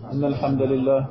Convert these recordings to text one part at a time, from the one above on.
إن الحمد لله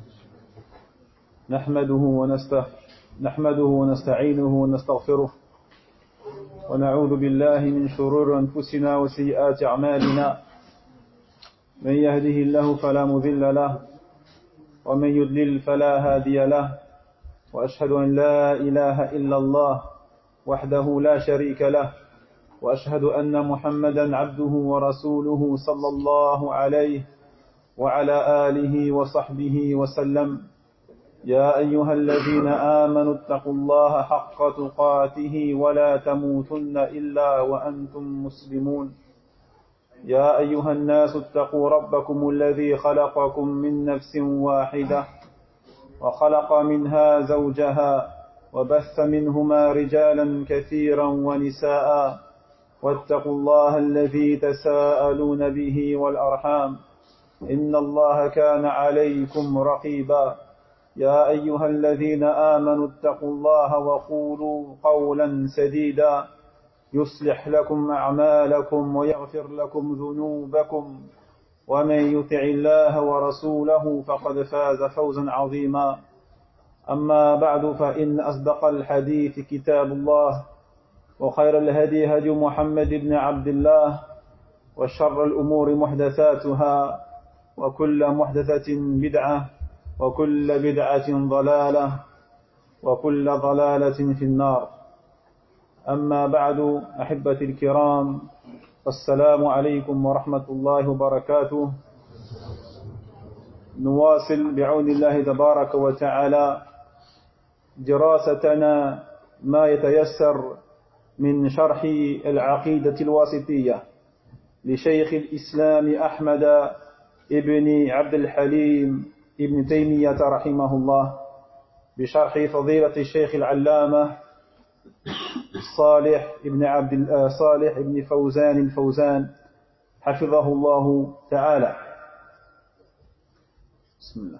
نحمده ونستعينه ونستغفره ونعوذ بالله من شرور أنفسنا وسيئات أعمالنا من يهده الله فلا مضل له ومن يضلل فلا هادي له وأشهد أن لا إله إلا الله وحده لا شريك له وأشهد أن محمدا عبده ورسوله صلى الله عليه وعلى آله وصحبه وسلم. يا أيها الذين آمنوا اتقوا الله حق تقاته ولا تموتن إلا وأنتم مسلمون. يا أيها الناس اتقوا ربكم الذي خلقكم من نفس واحدة وخلق منها زوجها وبث منهما رجالا كثيرا ونساء واتقوا الله الذي تساءلون به والأرحام إن الله كان عليكم رقيبا. يا أيها الذين آمنوا اتقوا الله وقولوا قولا سديدا يصلح لكم أعمالكم ويغفر لكم ذنوبكم ومن يطع الله ورسوله فقد فاز فوزا عظيما. أما بعد فإن أصدق الحديث كتاب الله وخير الهدي هدي محمد بن عبد الله وشر الأمور محدثاتها وكل محدثة بدعة وكل بدعة ضلالة وكل ضلالة في النار. أما بعد أحبتي الكرام السلام عليكم ورحمة الله وبركاته. نواصل بعون الله تبارك وتعالى دراستنا ما يتيسر من شرح العقيدة الواسطية لشيخ الإسلام أحمد ابن عبد الحليم ابن تيمية رحمه الله بشرح فضيلة الشيخ العلامة صالح ابن فوزان الفوزان حفظه الله تعالى. بسم الله.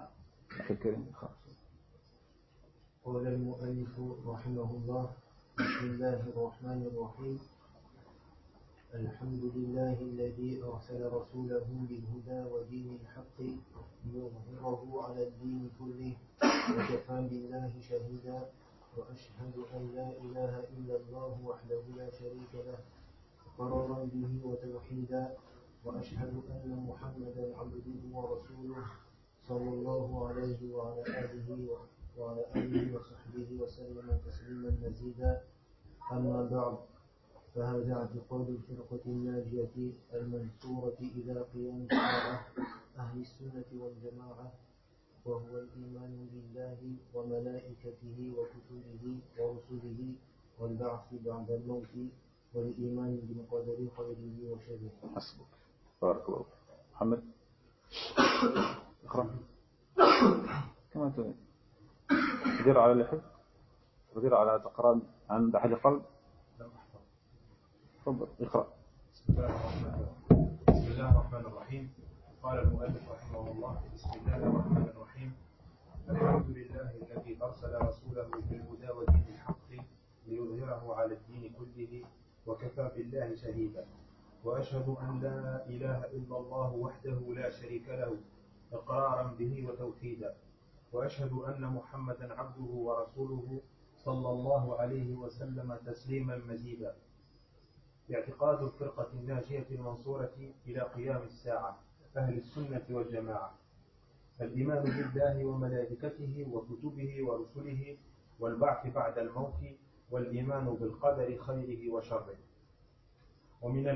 قال المؤلف رحمه الله: بسم الله الرحمن الرحيم. الحمد لله الذي أرسل رسوله بالهدى ودين الحق ليظهره على الدين كله وكفى بالله شهيدا. وأشهد أن لا إله إلا الله وحده لا شريك له إقرارا به وتوحيدا. وأشهد أن محمدا عبده ورسوله صلى الله عليه وعلى آله وصحبه وسلم تسليما مزيدا. أما بعد، فهذا اعتقاد الفرقة الناجية المنصورة إلى قيام الساعة أهل السنة والجماعة، وهو الإيمان بالله وملائكته وكتبه ورسله والبعث بعد الموت والإيمان بالقدر خيره وشره. حسبك. بارك الله. محمد اقرأ كما تدير على اللحف تدير على تقرأ عند أحد القلب. تفضل اقرأ. بسم الله الرحمن الرحيم. قال المؤلف رحمه الله: بسم الله الرحمن الرحيم. الحمد لله الذي أرسل رسوله بالهدى ودين الحق ليظهره على الدين كله وكفى بالله شهيدا. وأشهد أن لا إله إلا الله وحده لا شريك له إقرارا به وتوحيدا. وأشهد أن محمدا عبده ورسوله صلى الله عليه وسلم تسليما مزيدا. اعتقاد الفرقة الناجية المنصورة إلى قيام الساعة أهل السنة والجماعة: الإيمان بالله وملائكته وكتبه ورسله والبعث بعد الموت والإيمان بالقدر خيره وشره. ومن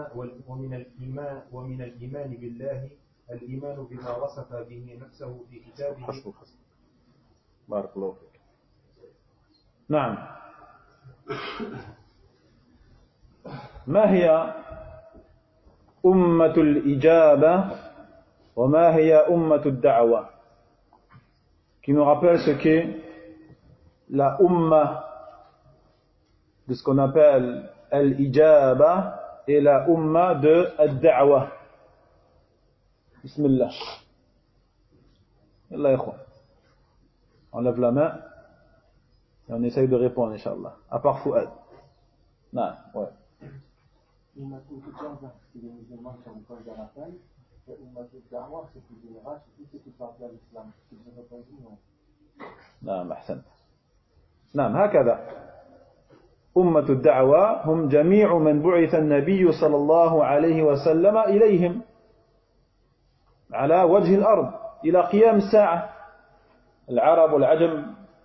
الإيمان بالله الإيمان بما وصف به نفسه في كتابه. حسبك. بارك الله فيك. نعم. ما هي أمة الإجابة وما هي أمة الدعوة؟ Qui nous rappelle ce qu'est la Ummah de ce qu'on appelle Al-Ijaba et la Ummah de Ad-Da'wa. Bismillah. Yallah ikhwan. On lève la main et on essaye de répondre, Inch'Allah. À part Fouad. Non, ouais. Ummatul Ijaba, c'est les musulmans qui ont une cause de rappel. que Ummat al-Da'wa, c'est plus général, c'est tout ce qui parle à l'islam. C'est ce que vous avez dit, non? نعم أحسنت. نعم هكذا أمة الدعوة هم جميع من بعث النبي صلى الله عليه وسلم إليهم على وجه الأرض إلى قيام الساعة. العرب والعجم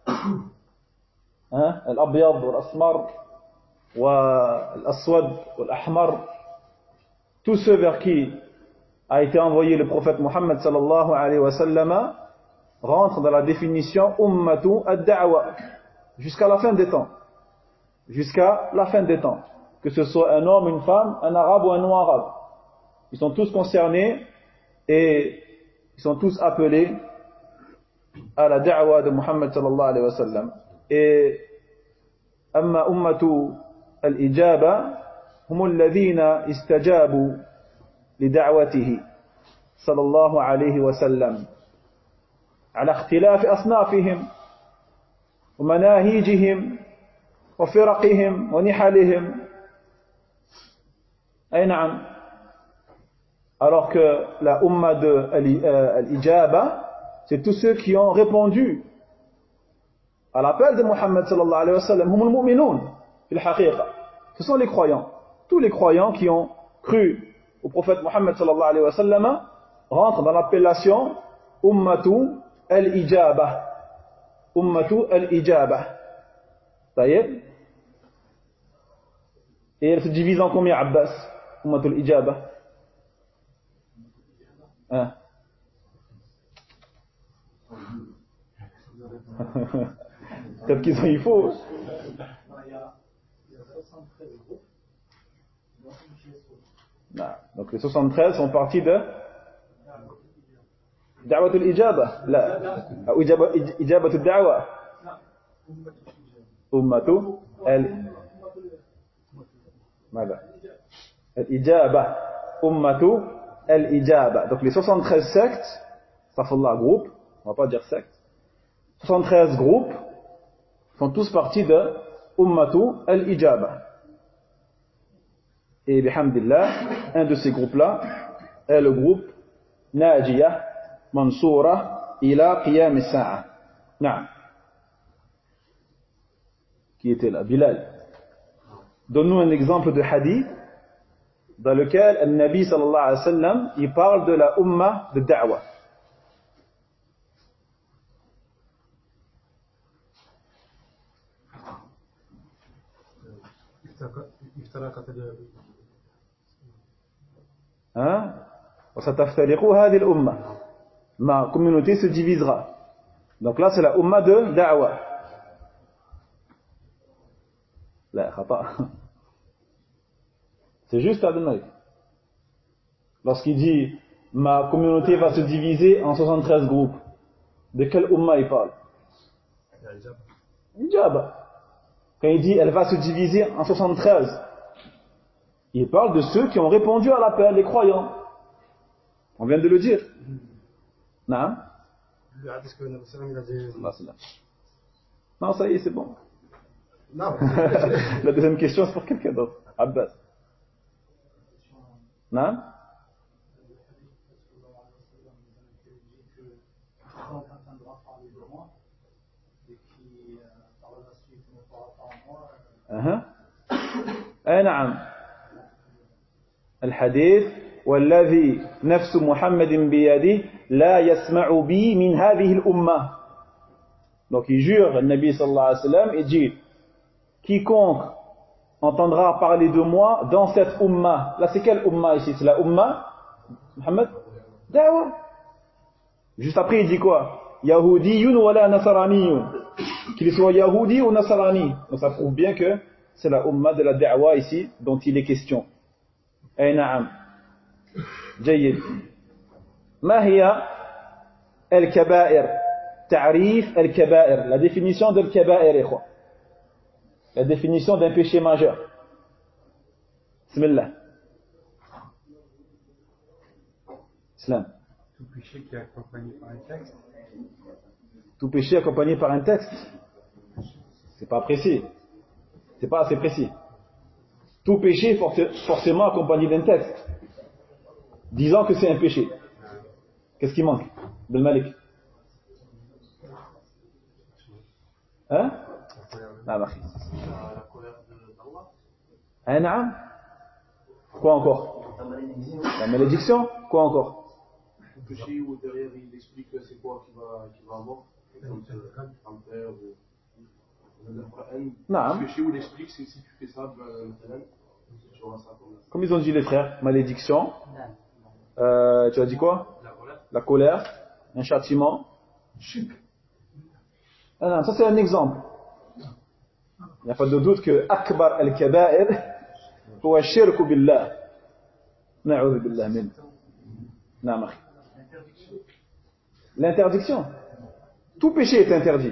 الأبيض والأسمر والأسود والأحمر, tous ceux vers qui a été envoyé le prophète Mohammed sallallahu alayhi wa sallam rentrent dans la définition ummatu ad-da'wa jusqu'à la fin des temps. Jusqu'à la fin des temps. Que ce soit un homme, une femme, un arabe ou un non-arabe. Ils sont tous concernés et ils sont tous appelés à la da'wa de Muhammad sallallahu alayhi wa sallam. Et amma ummatu al-ijaba hum alladhina istajabu li da'watihi sallallahu alayhi wa sallam ala ikhtilaf asnafihim wa manahijihim wa firaqihim wa nihalihim. Ay na'am. Alors que la umma de al-ijaba, c'est tous ceux qui ont répondu à l'appel de Muhammad sallallahu alayhi wa sallam. Hum al-mu'minun fil haqiqa. Ce sont les croyants. Tous les croyants qui ont cru au prophète Muhammad sallallahu alayhi wa sallam rentrent dans l'appellation ummatu al-ijaba. Ummatu al-ijaba. Taïeb. Et elle se divise en combien, Abbas? Ummatu al-ijaba. Hein? Peut-être qu'ils ont, il faut. Il y a 73 groupes. Non. Donc les 73 sont partis de Da'wat al-ijaba. La ijaba al-da'wa. Ummatu al-ijaba. Ummatu al-ijaba. Donc les 73 sectes, Safallah groupe, on va pas dire secte, 73 groupes font tous partie de Ummatu al-ijaba. Et bihamdillah, un de ces groupes-là est le groupe Najiyah Mansoura ila qiyam as-sa'a. Naam. Qui était là? Bilal. Donne-nous un exemple de hadith dans lequel le Nabi sallallahu alayhi wa sallam il parle de la umma de da'wa. وستفترق هذه الأمة. Ma communauté se divisera. Donc là c'est la umma de da'wa. لا خطأ. C'est juste à Abdel Malik. Lorsqu'il dit ma communauté va se diviser en 73 groupes, de quelle umma il parle? Ijaba. Quand il dit elle va se diviser en 73, il parle de ceux qui ont répondu à l'appel, les croyants. On vient de le dire. Non? Non, ça y est, c'est bon. Non. La deuxième question, c'est pour quelqu'un d'autre. Abbas. Non? نعم. الحديث والذي نفس محمد بيده لا يسمع بي من هذه الأمة. Donc il jure, le Nabi sallallahu alayhi wa sallam, il dit quiconque entendra parler de moi dans cette umma. Là c'est quelle umma ici? C'est la umma Muhammad Da'wa. Juste après il dit quoi? Yahoudiyun wala nasraniyun. Qu'il soit yahoudi ou nasrani. Donc ça prouve bien que c'est la umma de la da'wa ici dont il est question. Ay na'am. جيد. ما هي الكبائر؟ تعريف الكبائر. La définition de الكبائر إخوة. La définition d'un péché majeur. Bismillah. Islam. Tout péché qui est accompagné par un texte. Tout péché accompagné par un texte. C'est pas précis. C'est pas assez précis. Tout péché forcément accompagné d'un texte. disant que c'est un péché. Qu'est-ce qui manque? Bel Malik. Hein? Ah, ma fille. La colère d'Allah. Hein, naam? Quoi encore? La malédiction? Quoi encore? Le péché où derrière il explique c'est quoi qu'il va avoir. Comme un père ou le Coran. Naam. Le péché où il explique c'est si tu fais ça, tu auras ça comme ça. Comme ils ont dit les frères, malédiction. Tu as dit quoi? La colère, un châtiment. Ah non, ça c'est un exemple. Il n'y a pas de doute que Akbar al-Kaba'ir huwa shirku billah. Na'udhu billah min. Naam. L'interdiction. Tout péché est interdit.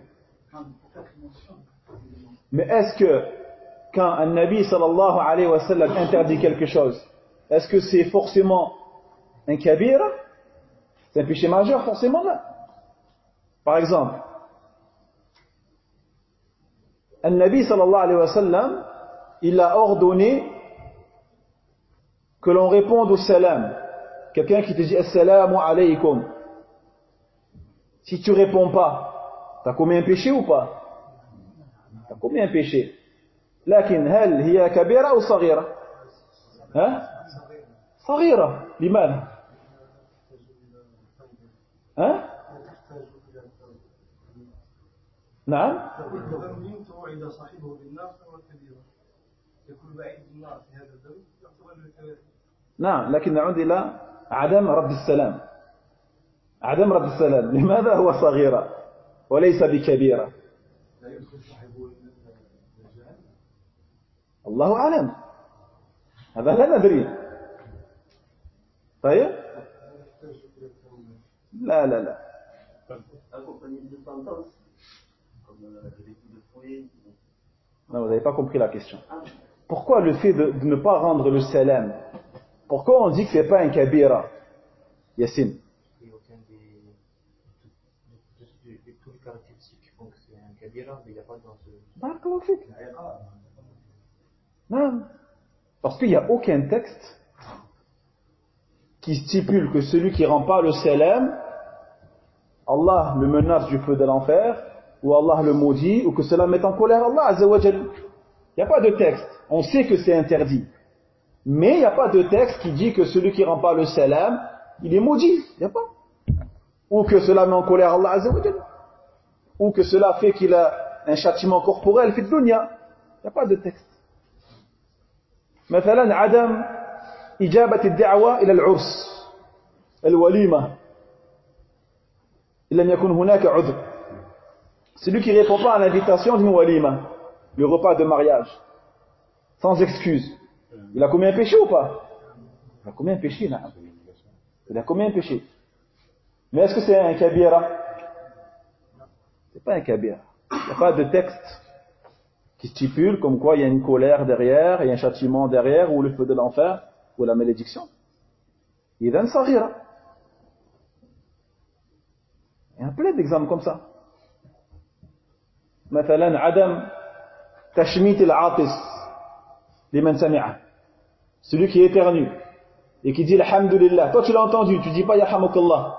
Mais est-ce que quand un Nabi sallallahu alayhi wa sallam interdit quelque chose, est-ce que c'est forcément un kabira? C'est un péché majeur forcément là. Par exemple, un Nabi sallallahu alayhi wa sallam, il a ordonné que l'on réponde au salam. Quelqu'un qui te dit assalamu alaykum. Si tu réponds pas, t'as commis un péché ou pas? T'as commis un péché. لكن هل هي كبيرة أو صغيرة؟ ها؟ صغيرة. لماذا؟ ها؟ نعم؟ إن توعد صاحبه بالنار فهو كبيرة. يكون بعيد النار في هذا الذنب يعتبر من الكبائر. نعم، لكن نعود إلى عدم رد السلام. عدم رد السلام لماذا هو صغيرة وليس بكبيرة؟ لا يدخل صاحبه الله أعلم، هذا لا ندري. طيب؟ لا لا لا. Non, vous n'avez pas compris la question. Pourquoi le fait de ne pas rendre le salam? Pourquoi on dit que ce n'est pas un kabira? Yassine. Il n'y a aucun de tous les caractéristiques qui font que c'est un kabira, mais il n'y a pas dans ce... Non. Parce qu'il n'y a aucun texte qui stipule que celui qui ne rend pas le salam, Allah le menace du feu de l'enfer, ou Allah le maudit, ou que cela mette en colère Allah Azza wa Jal. Il n'y a pas de texte. On sait que c'est interdit. Mais il n'y a pas de texte qui dit que celui qui ne rend pas le salam, il est maudit. Il n'y a pas. Ou que cela met en colère Allah Azza wa Jal. Ou que cela fait qu'il a un châtiment corporel fi dunya. Il n'y a pas de texte. مثلا عدم إجابة الدعوة إلى العرس الوليمة إن لم يكن هناك عذر. Celui qui ne répond pas à l'invitation d'une walima, le repas de mariage, sans excuse, il a commis un péché ou pas? Il a commis un péché, là. Il a commis un péché. Mais est-ce que c'est un kabira? C'est pas un kabira. Il n'y a pas de texte qui stipule comme quoi il y a une colère derrière, il y a un châtiment derrière, ou le feu de l'enfer, ou la malédiction. Idan saghira. Il y a plein d'exemples comme ça. مثلا عدم تشميت العاطس لمن سمعه. Celui qui éternue et qui dit alhamdulillah. Toi tu l'as entendu, tu dis pas yarhamukallah.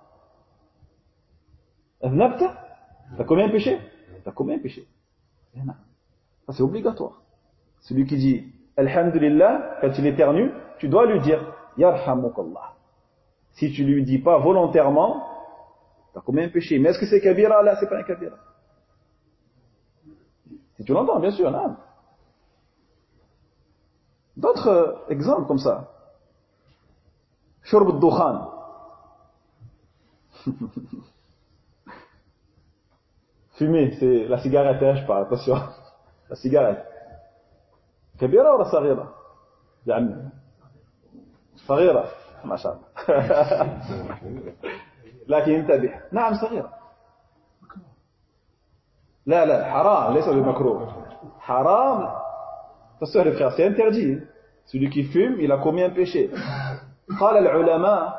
Aznabta? T'as commis un péché? T'as commis un péché. Ça c'est obligatoire. Celui qui dit alhamdulillah, quand il éternue, tu dois lui dire yarhamukallah. Si tu lui dis pas volontairement, t'as commis un péché. Mais est-ce que c'est kabira? Là, c'est pas un kabira. Si tu l'entends, bien sûr, là. D'autres exemples comme ça. Shurb al-dukhan. Fumer, c'est la cigarette, hein, je parle, attention. La cigarette. كبيرة ولا صغيرة؟ يا عمي. صغيرة. ما شاء الله. لكن انتبه. نعم صغيرة. لا لا حرام ليس بمكروه. حرام. Attention les frères, c'est interdit. Celui qui fume, il a commis un péché. قال العلماء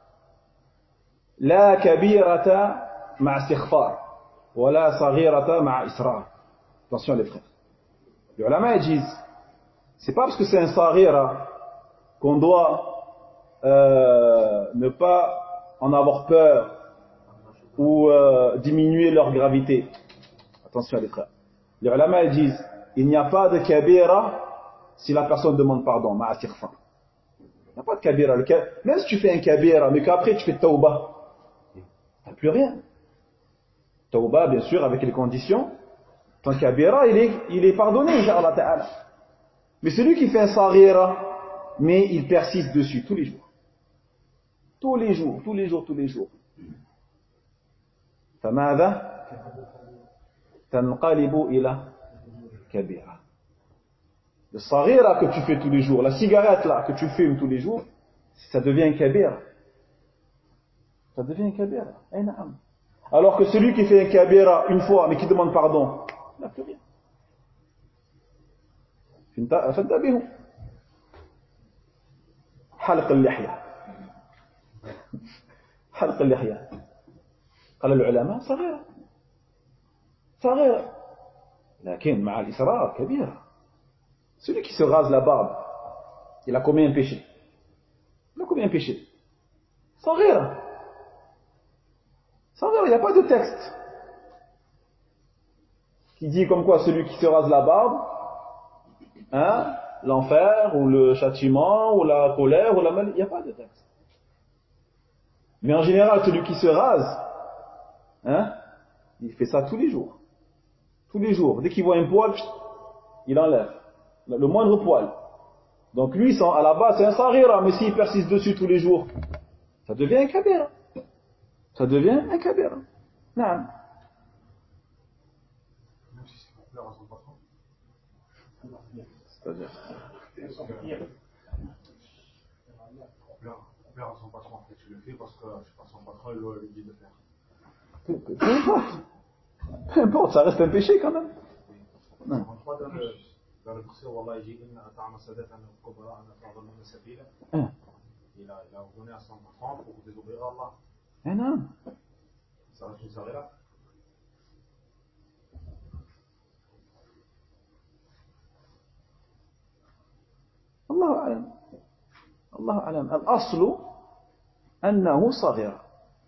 لا كبيرة مع استغفار ولا صغيرة مع إصرار. Attention les frères. Les ulama disent, c'est pas parce que c'est un saghira qu'on doit ne pas en avoir peur ou diminuer leur gravité. Attention les frères. Les ulama ils disent, il n'y a pas de kabira si la personne demande pardon, ma'atirfa. Il n'y a pas de kabira. Même si tu fais un kabira, mais qu'après tu fais tawbah, tu n'as plus rien. Tawbah, bien sûr, avec les conditions. Ton kabira, il est pardonné, Inch'Allah Ta'ala. Mais celui qui fait un saghira, mais il persiste dessus tous les jours. Tous les jours, tous les jours, tous les jours. فماذا تنقلب إلى كبيرة. Le saghira que tu fais tous les jours, la cigarette là que tu fumes tous les jours, ça devient un kabira. Ça devient un kabira. Alors que celui qui fait un kabira une fois mais qui demande pardon, il n'a plus rien. فانتبهوا. حلق اللحية. حلق اللحية. قال العلماء صغيرة. صغيرة. لكن مع الإسراف كبيرة. Celui qui se rase la barbe, il a combien de péchés? Il a combien de péchés? صغيرة. صغيرة, il n'y a pas de texte qui dit comme quoi celui qui se rase la barbe, hein, l'enfer, ou le châtiment, ou la colère, ou la maladie, il n'y a pas de texte. Mais en général, celui qui se rase, hein, il fait ça tous les jours. Tous les jours. Dès qu'il voit un poil, il enlève. Le moindre poil. Donc lui, à la base, c'est un saghira, mais s'il persiste dessus tous les jours, ça devient un kabira. Ça devient un kabira. Non. C'est-à-dire Plaire à son patron, en fait, tu le fais parce que son patron lui dit de faire. Peu importe. Peu importe, ça reste un péché quand même. Non. Dans le verset, Wallah, il dit il a ordonné à son patron pour désobéir à Allah. Non. Ça reste une saghira. الله أعلم. الله أعلم. الأصل أنه صغير.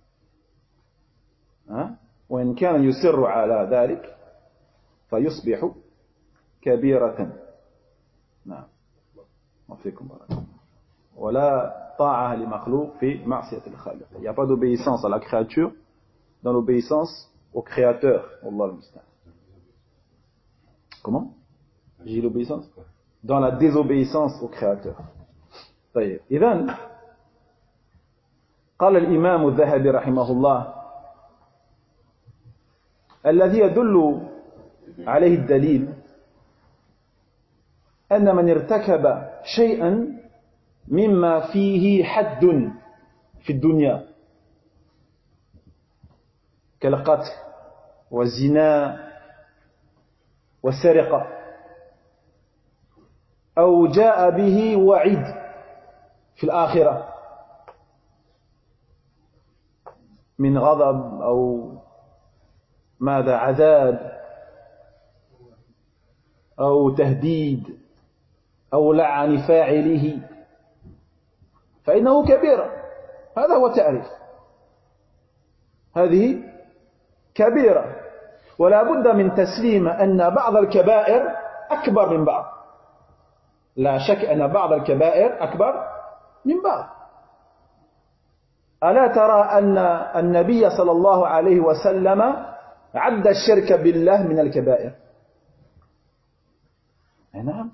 وإن كان يسر على ذلك فيصبح كبيرة. نعم. وفيكم بارك. ولا طاعة لمخلوق في معصية الخالق. Il n'y a pas d'obéissance à la créature dans l'obéissance au créateur. Allah al-Musta'an. Comment? J'ai dit l'obéissance? Dans la désobéissance au créateur. طيب. إذن قال الإمام الذهبي رحمه الله الذي يدل عليه الدليل أن من ارتكب شيئا مما فيه حد في الدنيا كالقتل والزنا والسرقة أو جاء به وعيد في الآخرة من غضب أو ماذا عذاب أو تهديد أو لعن فاعله فإنه كبيرة. هذا هو التعريف. هذه كبيرة ولا بد من تسليم أن بعض الكبائر أكبر من بعض. لا شك أن بعض الكبائر أكبر من بعض. ألا ترى أن النبي صلى الله عليه وسلم عد الشرك بالله من الكبائر؟ نعم.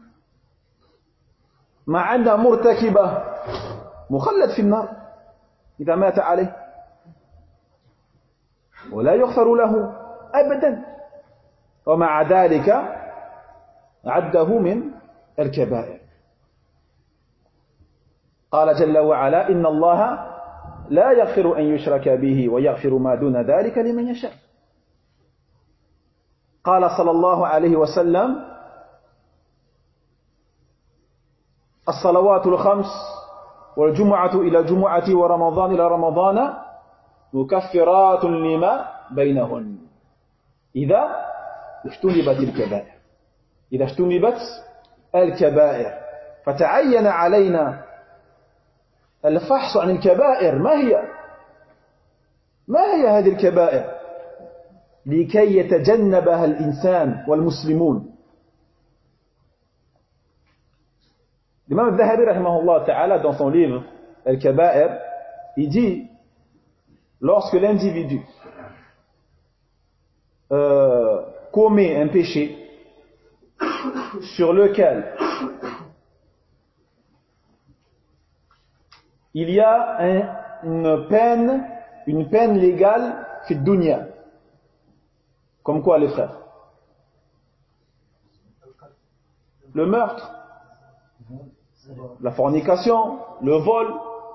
مع أن مرتكبه مخلد في النار إذا مات عليه ولا يغفر له أبدا، ومع ذلك عده من الكبائر. قال جل وعلا إن الله لا يغفر أن يشرك به ويغفر ما دون ذلك لمن يشاء. قال صلى الله عليه وسلم الصلوات الخمس والجمعة إلى جمعة ورمضان إلى رمضان مكفرات لما بينهن إذا اجتنبت الكبائر. إذا اجتنبت الكبائر فتعين علينا الفحص عن الكبائر ما هي هذه الكبائر لكي يتجنبها الإنسان والمسلمون. L'imam al-Dhahabi rahimahullah ta'ala dans son livre Al-Kaba'ir, il dit lorsque l'individu commet un péché sur lequel il y a une peine légale fi dunya. Comme quoi les frères? Le meurtre, la fornication, le vol,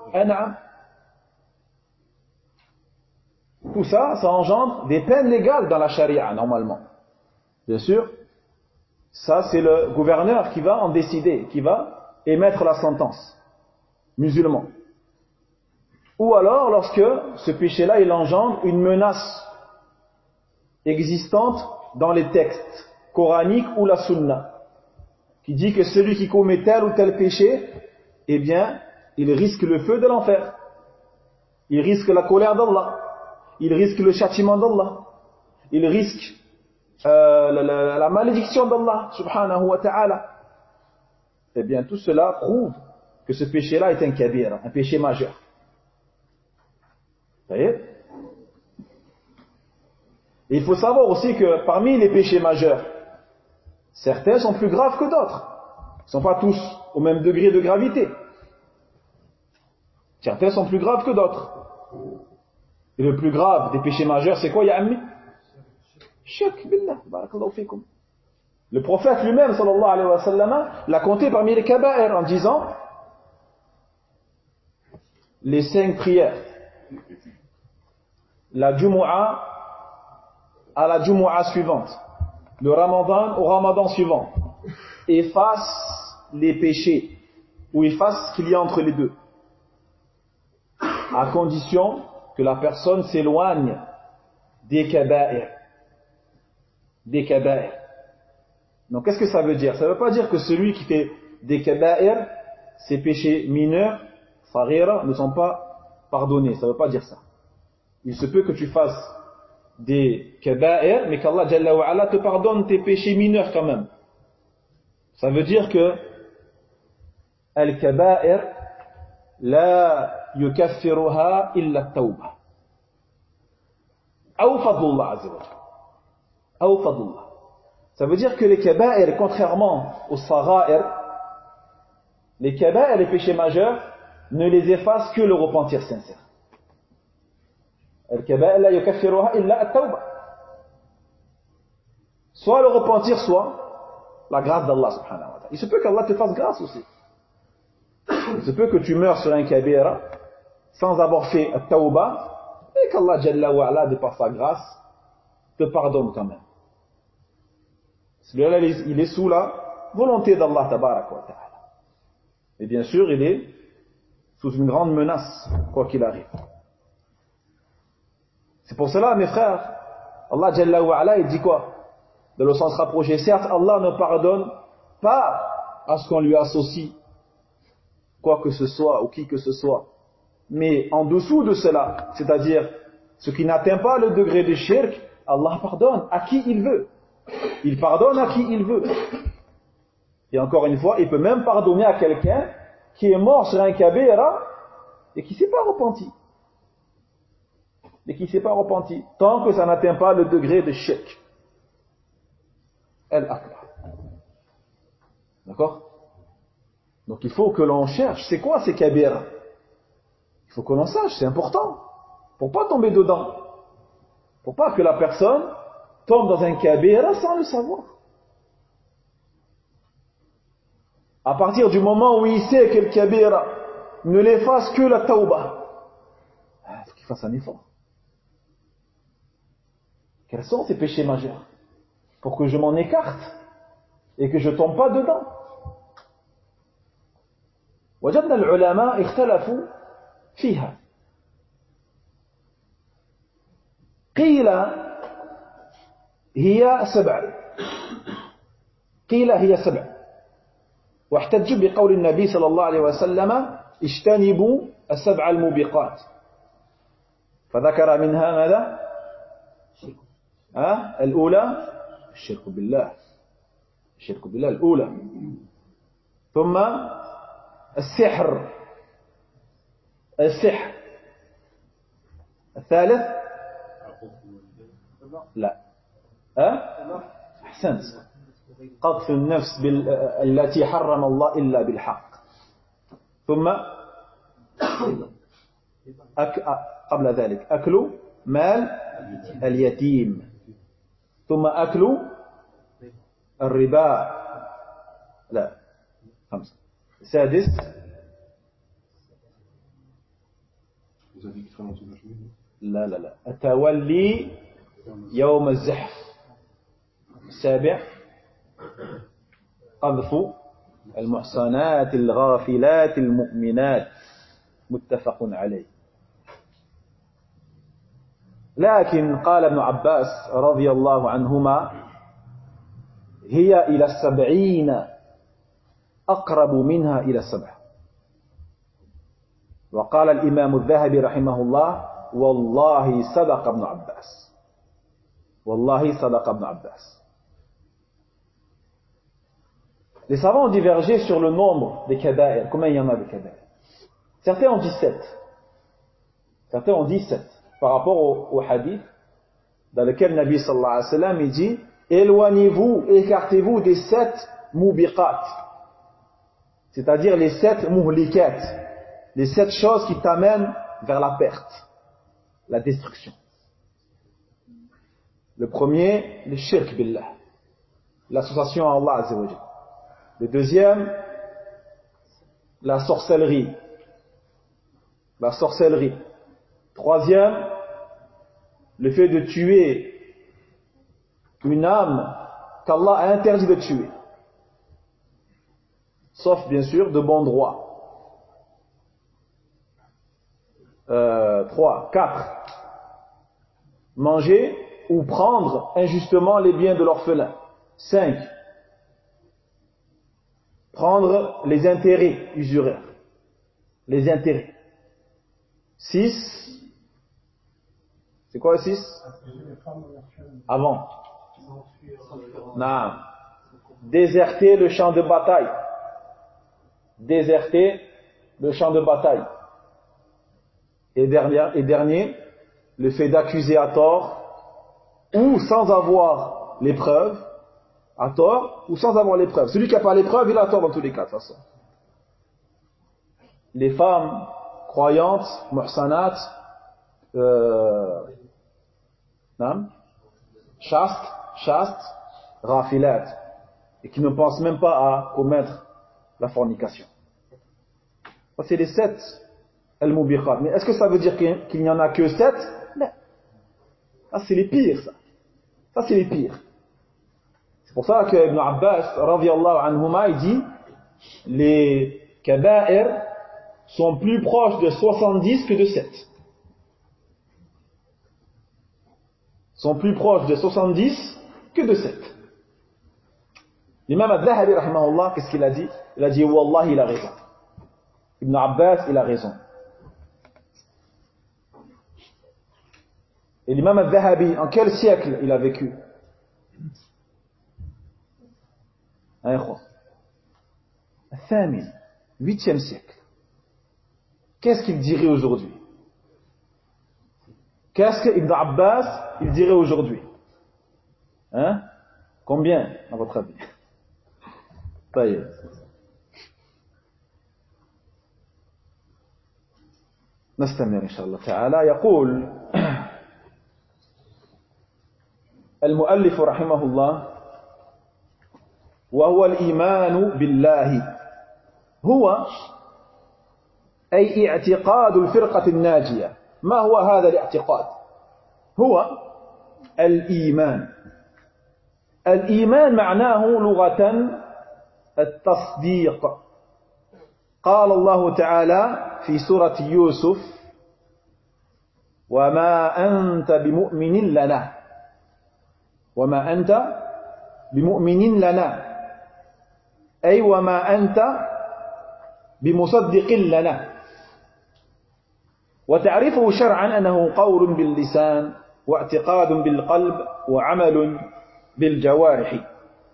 tout ça, ça engendre des peines légales dans la charia normalement. Bien sûr, ça c'est le gouverneur qui va en décider, qui va émettre la sentence, musulman. Ou alors lorsque ce péché-là il engendre une menace existante dans les textes coraniques ou la sunna, qui dit que celui qui commet tel ou tel péché, eh bien, il risque le feu de l'enfer, il risque la colère d'Allah, il risque le châtiment d'Allah, il risque la malédiction d'Allah subhanahu wa ta'ala. Eh bien, tout cela prouve que ce péché-là est un kabir, un péché majeur. Vous voyez? Et il faut savoir aussi que parmi les péchés majeurs, certains sont plus graves que d'autres. Ils ne sont pas tous au même degré de gravité. Certains sont plus graves que d'autres. Et le plus grave des péchés majeurs, c'est quoi, ya ammi? Shirk billah, barakallahu fikum. Le prophète lui-même, sallallahu alayhi wa sallam, l'a compté parmi les kaba'ir en disant les 5 prières. La Jumu'ah à la Jumu'ah suivante, le Ramadan au Ramadan suivant, efface les péchés, ou efface ce qu'il y a entre les deux, à condition que la personne s'éloigne des kaba'ir. Des kaba'ir. Donc qu'est-ce que ça veut dire? Ça ne veut pas dire que celui qui fait des kaba'ir, ses péchés mineurs, saghira, ne sont pas pardonnés. Ça ne veut pas dire ça. Il se peut que tu fasses des kaba'ir, mais qu'Allah Jalla wa Ala te pardonne tes péchés mineurs quand même. Ça veut dire que al-kaba'ir la yukaffiruha illa at-tawbah. Aw fadlullah azza wa jalla. Aw fadlullah. Ça veut dire que les kaba'ir, contrairement aux sagha'ir, les kaba'ir, les péchés majeurs, ne les effacent que le repentir sincère. Al-kaba'ir la yukaffiruha illa at-tawbah. Soit le repentir, soit la grâce d'Allah subhanahu wa ta'ala. Il se peut qu'Allah te fasse grâce aussi. Il se peut que tu meurs sur un kabira sans avoir fait at-tawbah et qu'Allah Jalla wa Ala, de par sa grâce, te pardonne quand même. Celui-là, il est sous la volonté d'Allah tabarak wa ta'ala. Et bien sûr, il est sous une grande menace, quoi qu'il arrive. C'est pour cela, mes frères, Allah Jalla wa Ala, il dit quoi? De le sens rapproché. Certes, Allah ne pardonne pas à ce qu'on lui associe quoi que ce soit ou qui que ce soit. Mais en dessous de cela, c'est-à-dire ce qui n'atteint pas le degré de shirk, Allah pardonne à qui il veut. Il pardonne à qui il veut. Et encore une fois, il peut même pardonner à quelqu'un qui est mort sur un kabira et qui ne s'est pas repenti. Et qui ne s'est pas repenti. Tant que ça n'atteint pas le degré de shirk. Al-Akbar. D'accord? Donc il faut que l'on cherche, c'est quoi ces kabira? Il faut que l'on sache, c'est important. Pour pas tomber dedans. Pour pas que la personne tombe dans un kabira sans le savoir. À partir du moment où il sait que le kabira ne l'efface que la tawbah, il faut qu'il fasse un effort. Quels sont ces péchés majeurs? Pour que je m'en écarte et que je ne tombe pas dedans. وجدنا العلماء اختلفوا فيها. قيل هي 7. قيل هي 7. واحتجوا بقول النبي صلى الله عليه وسلم اجتنبوا السبع الموبقات فذكر منها ماذا؟ الأولى الشرك بالله الأولى ثم السحر الثالث لا أحسنت قذف النفس التي حرم الله إلا بالحق ثم قبل ذلك أكل مال اليتيم ثم أكل الربا لا 5 السادس لا التولي يوم الزحف السابع قذف المحصنات الغافلات المؤمنات متفق عليه. لكن قال ابن عباس رضي الله عنهما هي إلى 70 أقرب منها إلى 7. وقال الإمام الذهبي رحمه الله والله صدق ابن عباس Les savants ont divergé sur le nombre des kaba'ir. Combien il y en a de kaba'ir? Certains ont dit 7. Certains ont dit 7. Par rapport au hadith dans lequel Nabi sallallahu alayhi wa sallam il dit éloignez-vous, écartez-vous des 7 mubiqat, c'est-à-dire les 7 muhlikat, les 7 choses qui t'amènent vers la perte, la destruction. Le premier, le shirk billah, l'association à Allah azza wa jalla. Le deuxième, la sorcellerie. Troisième, le fait de tuer une âme qu'Allah a interdit de tuer, sauf bien sûr de bon droit. 4. Manger ou prendre injustement les biens de l'orphelin. 5. Prendre les intérêts usuraires. 6. C'est quoi le 6? Avant. Non. Déserter le champ de bataille. Et dernier, le fait d'accuser à tort ou sans avoir les preuves. À tort ou sans avoir les preuves. Celui qui n'a pas les preuves, il a tort dans tous les cas de toute façon. Les femmes croyantes, muhsanat, chastes, rafilat, et qui ne pensent même pas à commettre la fornication. Ça c'est les 7 al-mubiqat. Mais est-ce que ça veut dire qu'il n'y en a que 7? Non. Ça c'est les pires, ça c'est les pires. C'est pour ça que Ibn Abbas radiyallahu anhuma il dit les kaba'ir sont plus proches de 70 que de 7. Sont plus proches de 70 que de 7. L'imam al-Dhahabi rahimahullah, qu'est-ce qu'il a dit? Il a dit Wallah, il a raison. Ibn Abbas, il a raison. Et l'imam al-Dhahabi, en quel siècle il a vécu? Hein, 8e siècle. Qu'est-ce qu'il dirait aujourd'hui? Qu'est-ce que Ibn Abbas il dirait aujourd'hui? Hein? Combien, à votre avis? طيب. نستمر إن شاء الله تعالى. يقول المؤلف رحمه الله وهو الإيمان بالله هو أي اعتقاد الفرقة الناجية. ما هو هذا الاعتقاد؟ هو الإيمان. الإيمان معناه لغة التصديق. قال الله تعالى في سورة يوسف وما أنت بمؤمن لنا وما أنت بمؤمن لنا أي وما أنت بمصدق لنا وتعرفه شرعا أنه قول باللسان واعتقاد بالقلب وعمل بالجوارح.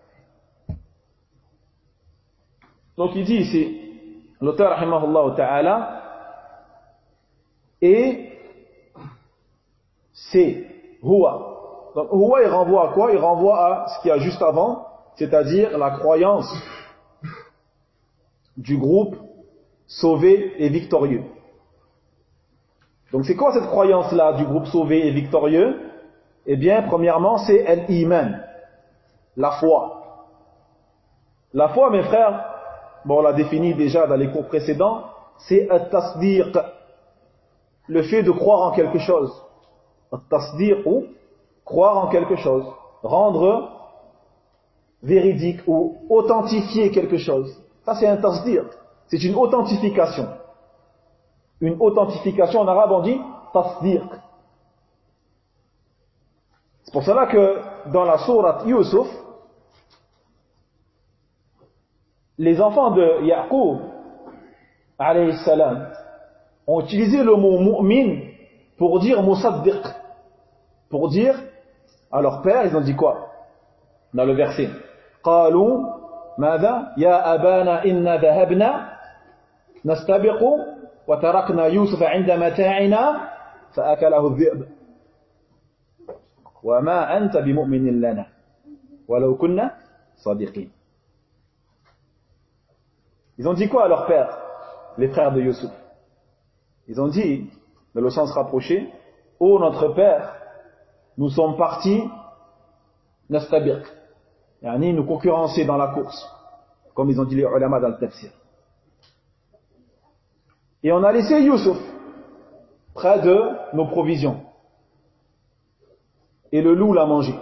Donc il dit ici, l'auteur rahimahullah ta'ala, et c'est huwa. Donc huwa il renvoie à quoi? Il renvoie à ce qu'il y a juste avant, c'est-à-dire la croyance du groupe sauvé et victorieux. Donc c'est quoi cette croyance-là du groupe sauvé et victorieux? Eh bien, premièrement, c'est al-iman, la foi. La foi, mes frères, bon, on l'a défini déjà dans les cours précédents, c'est at-tasdiq, le fait de croire en quelque chose. At-tasdiq, ou croire en quelque chose, rendre véridique ou authentifier quelque chose. Ça, c'est un tasdiq, c'est une authentification. Une authentification, en arabe on dit tasdiq. C'est pour cela que dans la sourate Yusuf, les enfants de Yaqub alayhi salam ont utilisé le mot mu'min pour dire musaddiq, pour dire à leur père, ils ont dit quoi dans le verset? قالوا ماذا يا أبانا إنا ذهبنا نستبق وتركنا يوسف عند متاعنا فأكله الذئب وما أنت بمؤمن لنا ولو كنا صادقين. Ils ont dit quoi à leur père, les frères de Yusuf? Ils ont dit, dans le sens rapproché, ô notre père, nous sommes partis nastabiq, yani nous concurrencer dans la course, comme ils ont dit les ulama dans le tafsir. Et on a laissé Yusuf près de nos provisions. Et le loup l'a mangé.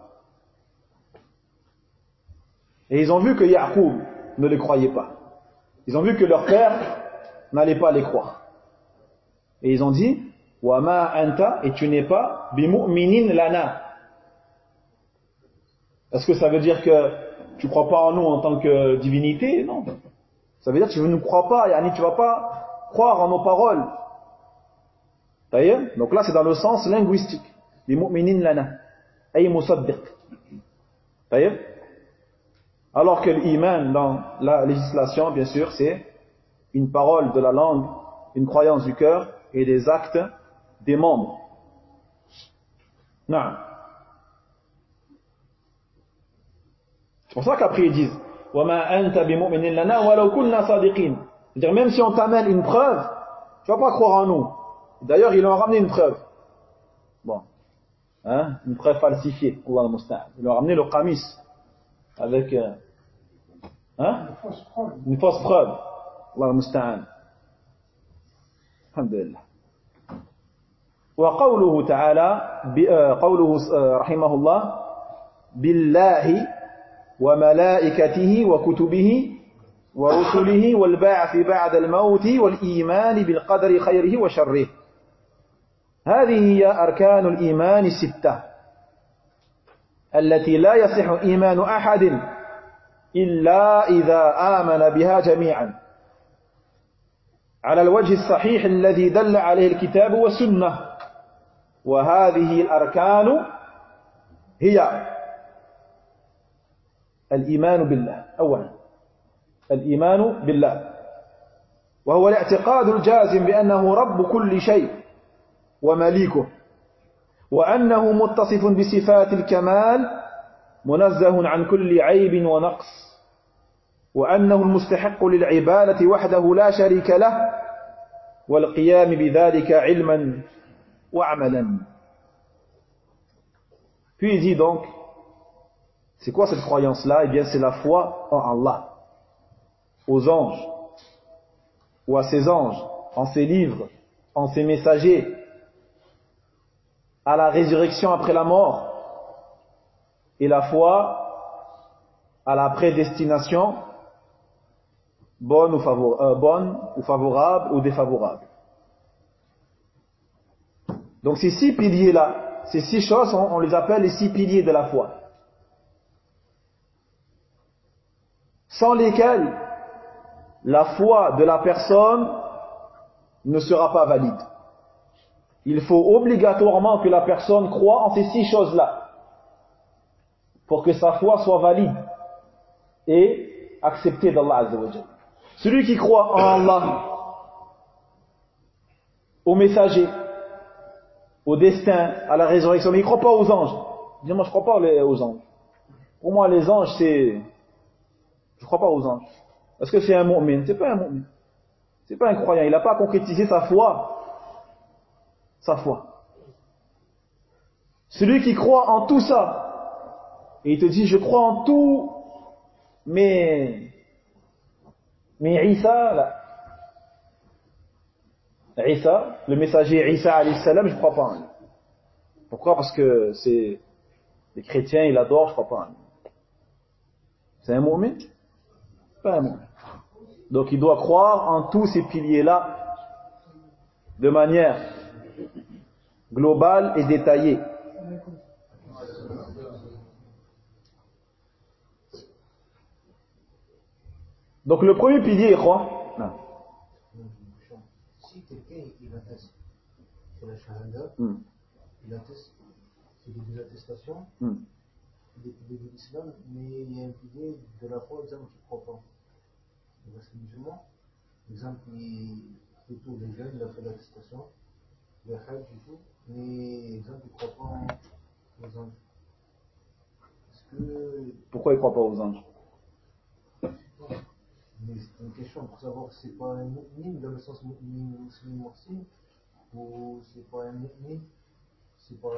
Et ils ont vu que Yaqub ne les croyait pas. Ils ont vu que leur père n'allait pas les croire. Et ils ont dit, wa ma anta, et tu n'es pas bimu'minin lana. Est-ce que ça veut dire que tu ne crois pas en nous en tant que divinité? Non. Ça veut dire que tu ne nous crois pas, yani tu ne vas pas croire en nos paroles. Donc là c'est dans le sens linguistique. Bimu'minin lana. Ay musaddiq. Alors que l'iman dans la législation, bien sûr, c'est une parole de la langue, une croyance du cœur et des actes des membres. Non. C'est pour ça qu'après ils disent وَمَا أَنْتَ بِمُؤْمِنٍ لَنَا وَلَوْ كُنَّا صَادِقِينَ. C'est-à-dire même si on t'amène une preuve, tu ne vas pas croire en nous. D'ailleurs, ils ont ramené une preuve. Bon. Hein? Une preuve falsifiée. Allah al-Musta'an. Ils ont ramené le qamis avec une fausse preuve. Allah al-Musta'an. Alhamdulillah. وقوله تعالى قوله رحمه الله بالله وملائكته وكتبه ورسله والبعث بعد الموت والإيمان بالقدر خيره وشره. هذه هي أركان الإيمان الستة التي لا يصح إيمان أحد إلا إذا آمن بها جميعا على الوجه الصحيح الذي دل عليه الكتاب والسنة. وهذه الأركان هي الإيمان بالله أولا، الإيمان بالله وهو الاعتقاد الجازم بأنه رب كل شيء ومليكه، وأنه متصف بصفات الكمال منزه عن كل عيب ونقص، وأنه المستحق للعبادة وحده لا شريك له، والقيام بذلك علما وعملا. Puis il dit donc, c'est quoi cette croyance-là? Eh bien c'est la foi en Allah, aux anges, ou à ses anges, en ses livres, en ses messagers, à la résurrection après la mort, et la foi à la prédestination, bonne ou favorable ou défavorable. Donc ces 6 piliers-là, ces 6 choses, on les appelle les 6 piliers de la foi, sans lesquels la foi de la personne ne sera pas valide. Il faut obligatoirement que la personne croie en ces 6 choses-là pour que sa foi soit valide et acceptée d'Allah Azza wa Jalla. Celui qui croit en Allah, au messager, au destin, à la résurrection, mais il ne croit pas aux anges. Il dit, moi je ne crois pas aux anges. Pour moi les anges c'est... Je ne crois pas aux anges. Est-ce que c'est un mu'min? C'est pas un mu'min. C'est pas un croyant. Il n'a pas concrétisé sa foi. Sa foi. Celui qui croit en tout ça, et il te dit, je crois en tout, mais Isa, là. Isa, le messager Isa alayhi salam, je ne crois pas en lui. Pourquoi? Parce que c'est les chrétiens, ils l'adorent, je ne crois pas en lui. C'est un mu'min? Pas un mu'min. Donc il doit croire en tous ces piliers-là de manière globale et détaillée. Donc le premier pilier, quoi? Si quelqu'un il atteste sur la shahada, il atteste, c'est des attestations, des piliers de l'islam, mais il y a un pilier de la foi, exemple, qui ne croit pas. Il reste musulman, exemple, il fait tout les jeunes, il a fait l'attestation, le hajj et tout, mais exemple, il ne croit pas aux anges. Pourquoi il ne croit pas aux anges? Mais c'est une question pour savoir si c'est pas un mu'min dans le sens mu'min muslim aussi, ou c'est pas un mu'min, c'est pas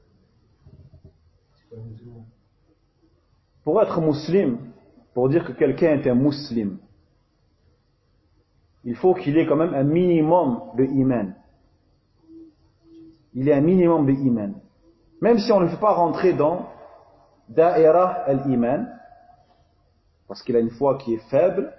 un musulman. Pour être musulman, pour dire que quelqu'un est un musulman, il faut qu'il ait quand même un minimum de iman. Il ait un minimum de iman. Même si on ne le fait pas rentrer dans da'ira al-iman, parce qu'il a une foi qui est faible,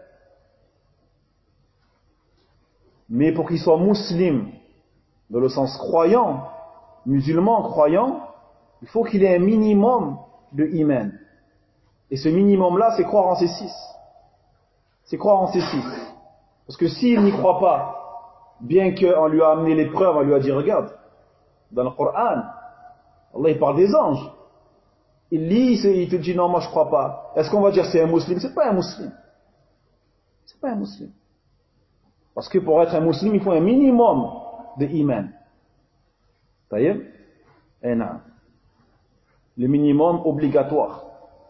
mais pour qu'il soit musulman, dans le sens croyant, musulman croyant, il faut qu'il ait un minimum de iman. Et ce minimum-là, c'est croire en ces 6. C'est croire en ces 6. Parce que s'il n'y croit pas, bien qu'on lui a amené les preuves, on lui a dit, regarde, dans le Coran, Allah il parle des anges. Il lit, il te dit, non, moi je crois pas. Est-ce qu'on va dire c'est un musulman? C'est pas un musulman. C'est pas un musulman. Parce que pour être un musulman, il faut un minimum de iman. Taïeb? Et non. Le minimum obligatoire.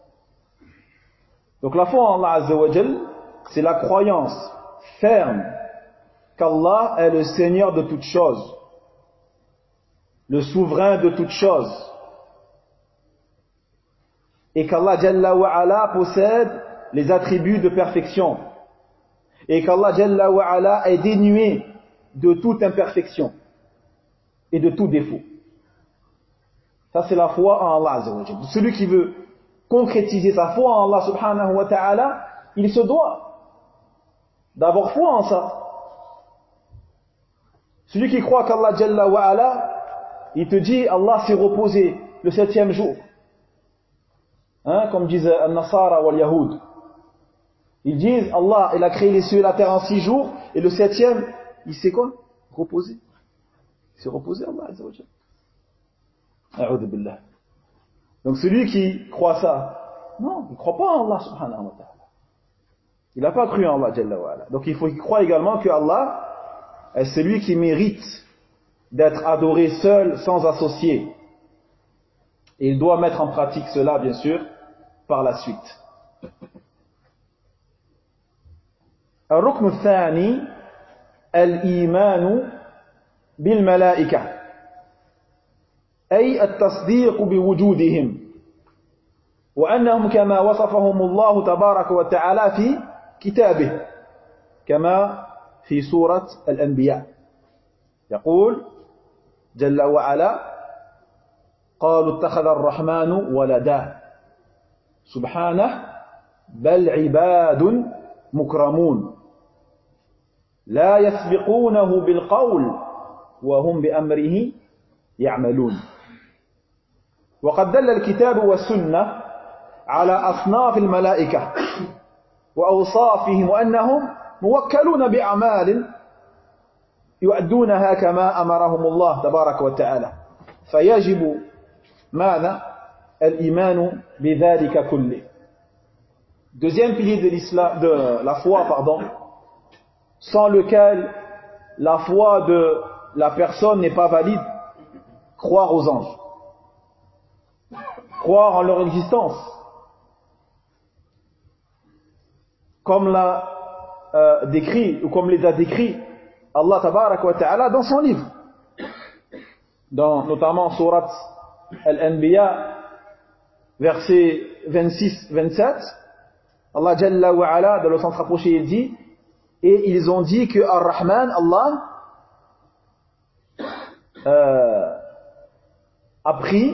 Donc la foi en Allah Azza wa Jal, c'est la croyance ferme qu'Allah est le Seigneur de toutes choses, le souverain de toutes choses, et qu'Allah Jalla wa Ala possède les attributs de perfection, et qu'Allah Jalla wa Ala est dénué de toute imperfection et de tout défaut. Ça c'est la foi en Allah Azza wa Jal. Celui qui veut concrétiser sa foi en Allah subhanahu wa ta'ala, il se doit d'avoir foi en ça. Celui qui croit qu'Allah Jalla wa Ala, il te dit Allah s'est reposé le 7e jour. Comme disent An-Nasara ou Al-Yahoud. Ils disent Allah il a créé les cieux et la terre en 6 jours et le 7e, il s'est quoi? Reposé. Il s'est reposé Allah Azza wa Jalla. A'udhu billah. Donc celui qui croit ça, non, il ne croit pas en Allah subhanahu wa ta'ala. Il n'a pas cru en Allah Jalla wa Ala. Donc il faut qu'il croie également que Allah est celui qui mérite d'être adoré seul, sans associé. Et il doit mettre en pratique cela, bien sûr, par la suite. الركن الثاني الإيمان بالملائكة أي التصديق بوجودهم وأنهم كما وصفهم الله تبارك وتعالى في كتابه كما في سورة الأنبياء يقول جل وعلا قالوا اتخذ الرحمن ولدا سبحانه بل عباد مكرمون لا يسبقونه بالقول وهم بأمره يعملون وقد دل الكتاب والسنة على أصناف الملائكة وأوصافهم وأنهم موكلون بأعمال يؤدونها كما أمرهم الله تبارك وتعالى فيجب ماذا الإيمان بذلك كله. Deuxième pilier de l'islam, de la foi, pardon, sans lequel la foi de la personne n'est pas valide, croire aux anges, croire en leur existence, comme l'a décrit ou comme les a décrits Allah tabarak wa ta'ala dans son livre, dans notamment surat Al-Anbiya versets 26-27. Allah Jalla wa Ala, dans le sens rapproché, il dit, et ils ont dit que Ar-Rahman, Allah, a pris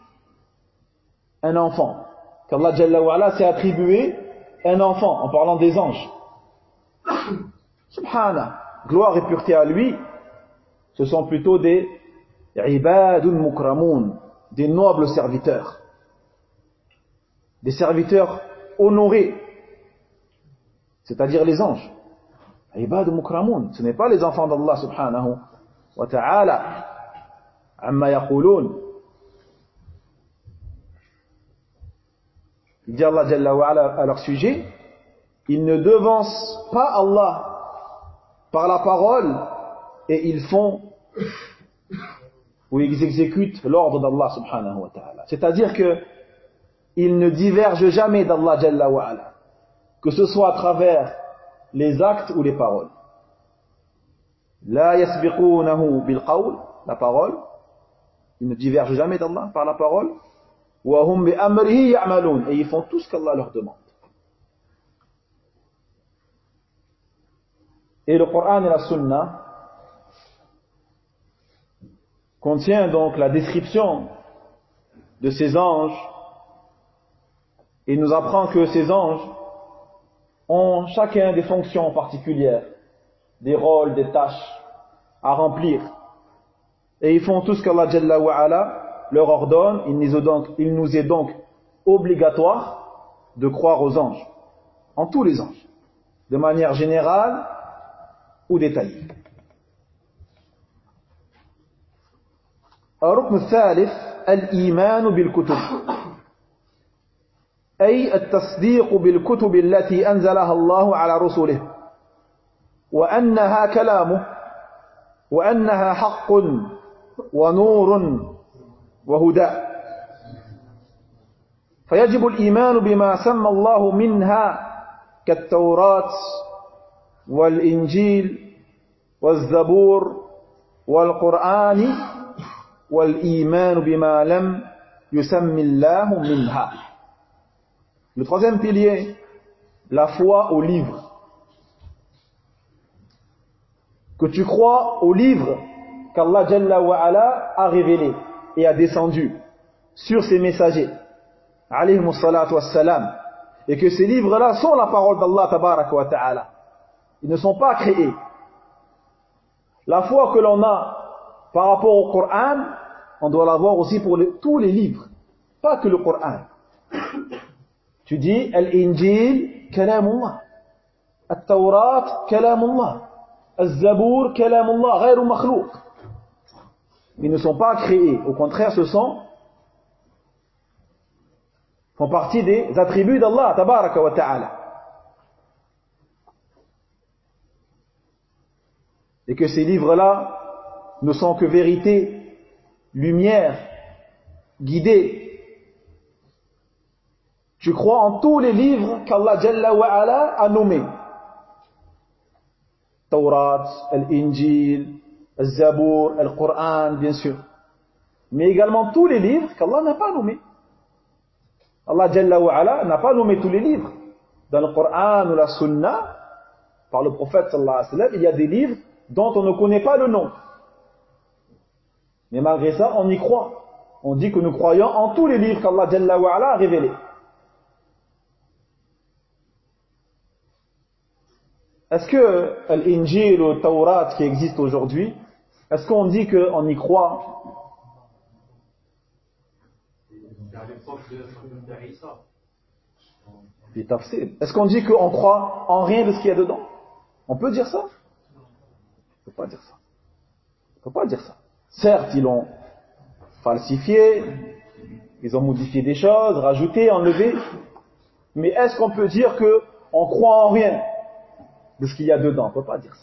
un enfant, qu'Allah Jalla wa Ala s'est attribué un enfant, en parlant des anges. Subhanallah, gloire et pureté à lui, ce sont plutôt des ibadun mukramoun, des nobles serviteurs, des serviteurs honorés, c'est-à-dire les anges. Ibad mukramoun, ce n'est pas les enfants d'Allah subhanahu wa ta'ala, amma yaqulun. Il dit Allah Jalla wa Ala à leur sujet, ils ne devancent pas Allah par la parole et ils font ou ils exécutent l'ordre d'Allah subhanahu wa ta'ala. C'est-à-dire que ils ne divergent jamais d'Allah Jalla wa Ala, que ce soit à travers les actes ou les paroles. La yasbiqunahu bil qawl, la parole, ils ne divergent jamais d'Allah par la parole. Wa hum bi amrihi ya'malun, et ils font tout ce qu'Allah leur demande. Et le Coran et la Sunna contient donc la description de ces anges et nous apprend que ces anges ont chacun des fonctions particulières, des rôles, des tâches à remplir. Et ils font tout ce qu'Allah Jalla wa Ala leur ordonne. Il nous est donc obligatoire de croire aux anges, en tous les anges, de manière générale ou détaillée. الركن الثالث الإيمان بالكتب، أي التصديق بالكتب التي أنزلها الله على رسله وأنها كلامه وأنها حق ونور وهدى. فيجب الإيمان بما سمى الله منها كالتوراة والإنجيل والزبور والقرآن والإيمان بما لم يسمي الله منها. Le troisième pilier, la foi au livre. Que tu crois au livre qu'Allah Jalla wa Ala a révélé et a descendu sur ses messagers, alayhimus salatu wassalam, et que ces livres-là sont la parole d'Allah tabaraka wa ta'ala. Ils ne sont pas créés. La foi que l'on a par rapport au Coran, on doit l'avoir aussi pour tous les livres, pas que le Coran. Tu dis Al-Injil, Kalamullah, Al-Tawrat, Kalamullah, Al-Zabour, Kalamullah, Ghayru makhlouq. Ils ne sont pas créés, au contraire, font partie des attributs d'Allah tabaraka wa ta'ala. Et que ces livres-là ne sont que vérité, lumière, guidée. Tu crois en tous les livres qu'Allah Jalla wa Ala a nommés. Tawrat, Al-Injil, Al-Zabour, Al-Qur'an, bien sûr. Mais également tous les livres qu'Allah n'a pas nommés. Allah Jalla wa Ala n'a pas nommé tous les livres. Dans le Qur'an ou la Sunna, par le prophète sallallahu alayhi wa sallam, il y a des livres dont on ne connaît pas le nom. Mais malgré ça, on y croit. On dit que nous croyons en tous les livres qu'Allah Jalla wa Ala a révélés. Est-ce que l'Injil ou le Tawrat qui existe aujourd'hui, est-ce qu'on dit qu'on y croit? Est-ce qu'on dit qu'on croit en rien de ce qu'il y a dedans? On peut dire ça? On peut pas dire ça. On peut pas dire ça. Certes, ils l'ont falsifié, ils ont modifié des choses, rajouté, enlevé, mais est-ce qu'on peut dire que on croit en rien de ce qu'il y a dedans? On peut pas dire ça.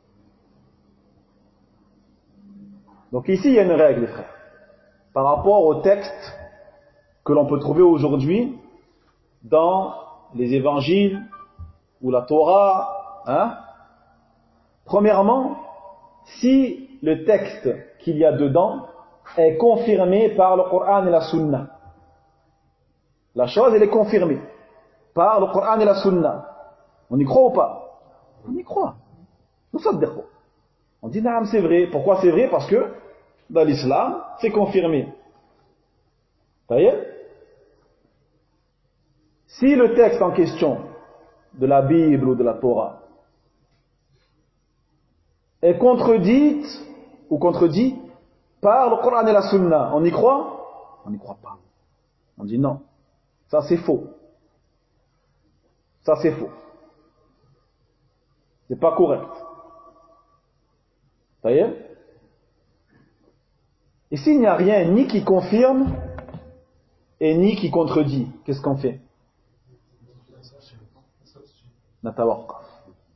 Donc ici, il y a une règle, les frères, par rapport au texte que l'on peut trouver aujourd'hui dans les évangiles ou la Torah. Premièrement, si le texte qu'il y a dedans est confirmé par le Coran et la Sunna, la chose elle est confirmée par le Coran et la Sunna, on y croit ou pas? On y croit. Nous sommes d'accord. On dit naam, c'est vrai. Pourquoi c'est vrai? Parce que dans l'islam c'est confirmé. Ça y est? Si le texte en question de la Bible ou de la Torah est contredit par le Coran et la Sunna, on y croit? On n'y croit pas. On dit non, ça c'est faux. Ça c'est faux. C'est pas correct. Ça y est? Et s'il n'y a rien ni qui confirme et ni qui contredit, qu'est-ce qu'on fait? Natawaqqaf.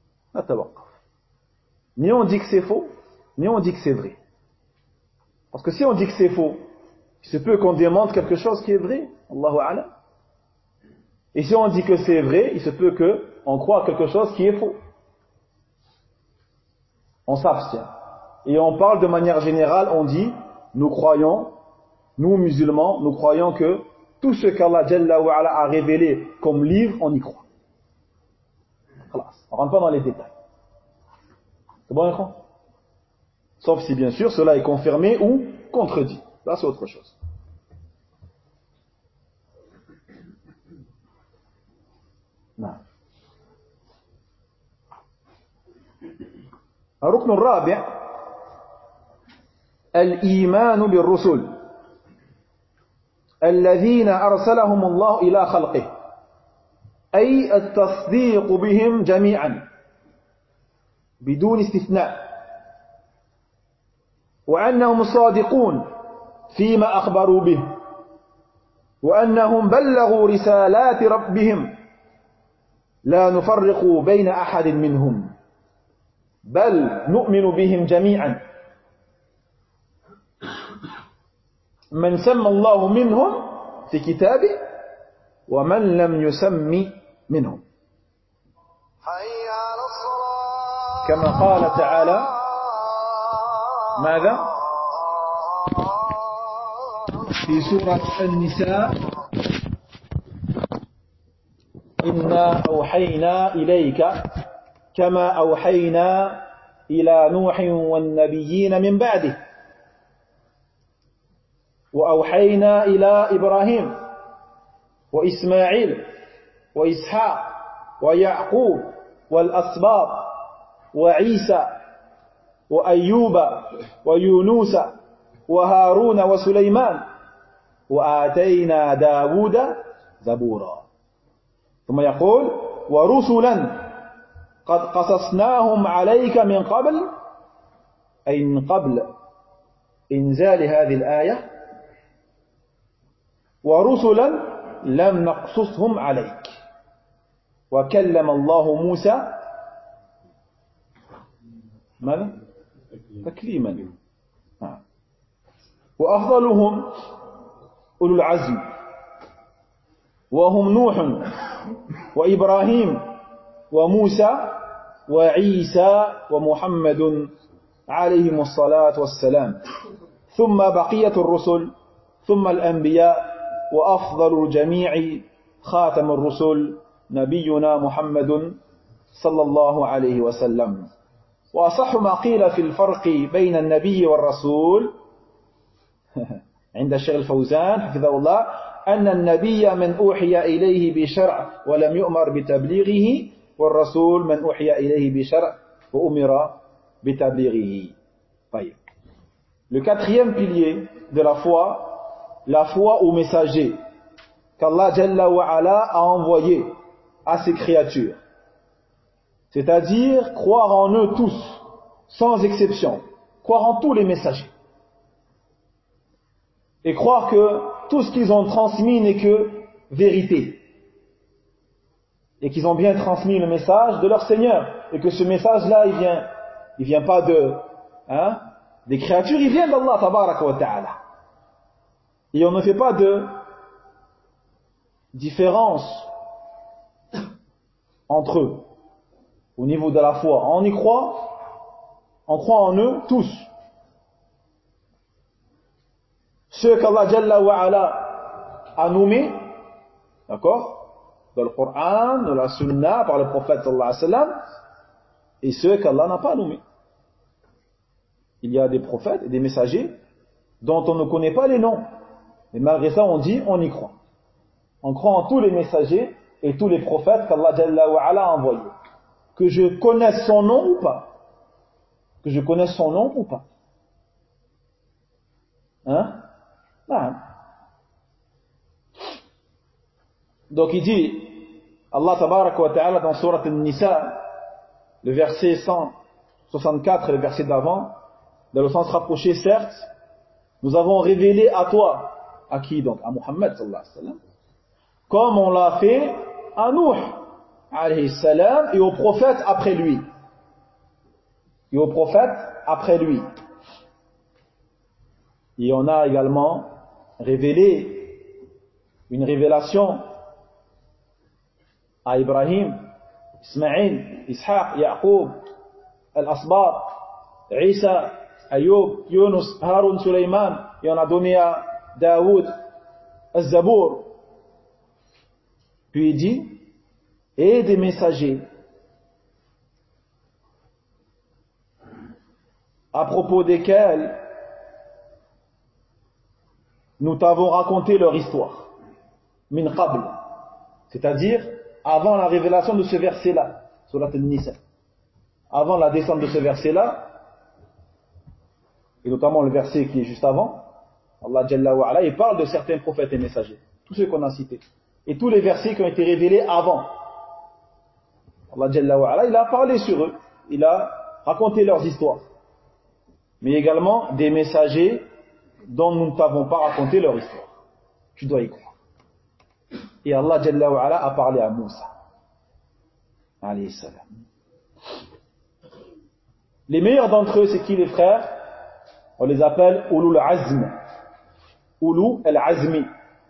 Ni on dit que c'est faux, ni on dit que c'est vrai. Parce que si on dit que c'est faux, il se peut qu'on démente quelque chose qui est vrai. Allahu a'lam. Et si on dit que c'est vrai, il se peut qu'on croit à quelque chose qui est faux. On s'abstient. Et on parle de manière générale, on dit, nous croyons, nous musulmans, nous croyons que tout ce qu'Allah Jalla wa Ala a révélé comme livre, on y croit. On ne rentre pas dans les détails. C'est bon, écran? Sauf si bien sûr cela est confirmé ou contredit. Là c'est autre chose. الركن الرابع الإيمان بالرسل الذين أرسلهم الله إلى خلقه، أي التصديق بهم جميعا بدون استثناء، وأنهم صادقون فيما أخبروا به، وأنهم بلغوا رسالات ربهم لا نفرق بين أحد منهم بل نؤمن بهم جميعا، من سمى الله منهم في كتابه ومن لم يسم منهم، كما قال تعالى ماذا؟ في سورة النساء: إنا أوحينا إليك كما أوحينا إلى نوح والنبيين من بعده وأوحينا إلى إبراهيم وإسماعيل وإسحاق ويعقوب والأسباط وعيسى وأيوب ويونس وهارون وسليمان وآتينا داود زبورا. ثم يقول: ورسلا قد قصصناهم عليك من قبل، أي من قبل إنزال هذه الآية، ورسلا لم نقصصهم عليك، وكلم الله موسى ماذا؟ تكليما. وأفضلهم أولو العزم، وهم نوح وإبراهيم وموسى وعيسى ومحمد عليهم الصلاة والسلام، ثم بقية الرسل، ثم الأنبياء، وأفضل الجميع خاتم الرسل نبينا محمد صلى الله عليه وسلم. وأصح ما قيل في الفرق بين النبي والرسول عند الشيخ الفوزان حفظه الله أن النبي من أوحي إليه بشرع ولم يؤمر بتبليغه، والرسول من أوحي إليه بشرع وأمر بتبليغه. طيب. Le quatrième pilier de la foi au messager qu'Allah Jalla wa Ala a envoyé à ses créatures. C'est-à-dire croire en eux tous, sans exception, croire en tous les messagers. Et croire que tout ce qu'ils ont transmis n'est que vérité. Et qu'ils ont bien transmis le message de leur Seigneur. Et que ce message-là, il vient pas des créatures, il vient d'Allah tabaraka wa ta'ala. Et on ne fait pas de différence entre eux au niveau de la foi. On y croit, on croit en eux tous. Ceux qu'Allah Jalla wa Ala a nommés, d'accord, dans le Coran, dans la Sunna, par le prophète sallallahu alayhi wa sallam, et ceux qu'Allah n'a pas nommés. Il y a des prophètes et des messagers dont on ne connaît pas les noms. Mais malgré ça, on dit, on y croit. On croit en tous les messagers et tous les prophètes qu'Allah Jalla wa Ala a envoyés. Que je connaisse son nom ou pas. Que je connaisse son nom ou pas. Hein? Non. Donc il dit, Allah tabaraka wa ta'ala dans Surat An-Nisa, le verset 164 et le verset d'avant, dans le sens rapproché certes, nous avons révélé à toi, à qui donc? À Muhammad sallallahu alayhi wa sallam, comme on l'a fait à Nuh alayhi salam et aux prophètes après lui. Et aux prophètes après lui. Et on a également révélé une révélation à Ibrahim, Ismaïl, Ishaq, Yaqub, Al-Asbat, Isa, Ayoub, Yunus, Harun, Sulayman, et on a donné à Daoud, Al-Zabour. Puis il dit, et des messagers à propos desquels nous t'avons raconté leur histoire. Min qabl. C'est-à-dire, avant la révélation de ce verset-là, Surat An-Nisa. Avant la descente de ce verset-là, et notamment le verset qui est juste avant, Allah Jalla wa Ala, il parle de certains prophètes et messagers. Tous ceux qu'on a cités. Et tous les versets qui ont été révélés avant. Allah Jalla wa Ala, il a parlé sur eux. Il a raconté leurs histoires. Mais également des messagers dont nous ne t'avons pas raconté leur histoire. Tu dois y croire. Et Allah Jalla wa Ala a parlé à Moussa alayhi salam. Les meilleurs d'entre eux, c'est qui les frères? On les appelle Ulul Azm. Ulul al-Azmi.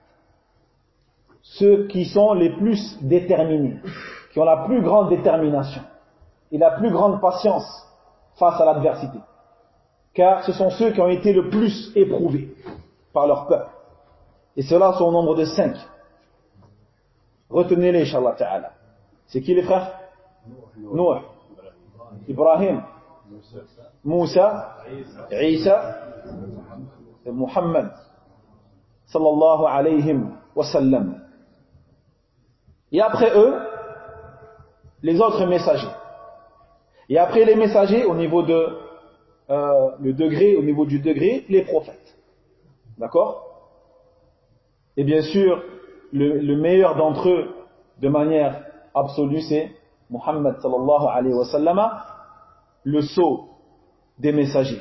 Ceux qui sont les plus déterminés, qui ont la plus grande détermination et la plus grande patience face à l'adversité. Car ce sont ceux qui ont été le plus éprouvés par leur peuple. Et ceux-là sont au nombre de 5. Retenez-les, Inch'Allah Ta'ala. C'est qui les frères? Nuh, Ibrahim, Moussa, Isa et Muhammad sallallahu alayhi wa sallam. Et après eux, les autres messagers. Et après les messagers, au niveau de au niveau du degré, les prophètes. D'accord? Et bien sûr, le meilleur d'entre eux, de manière absolue, c'est Muhammad sallallahu alayhi wa sallam, le sceau des messagers.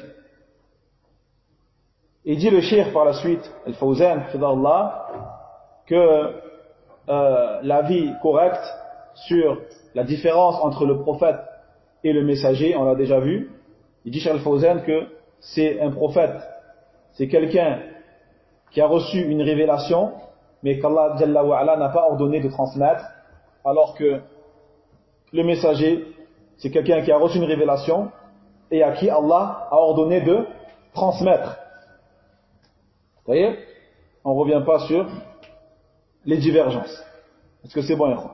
Et dit le cheikh par la suite, Al-Fawzan, que l'avis correct sur la différence entre le prophète et le messager, on l'a déjà vu. Il dit, Cheikh Al-Fawzan, que c'est un prophète, c'est quelqu'un qui a reçu une révélation, mais qu'Allah Jalla wa Ala n'a pas ordonné de transmettre, alors que le messager, c'est quelqu'un qui a reçu une révélation et à qui Allah a ordonné de transmettre. Vous voyez? On ne revient pas sur les divergences. Est-ce que c'est bon, Ikhwan?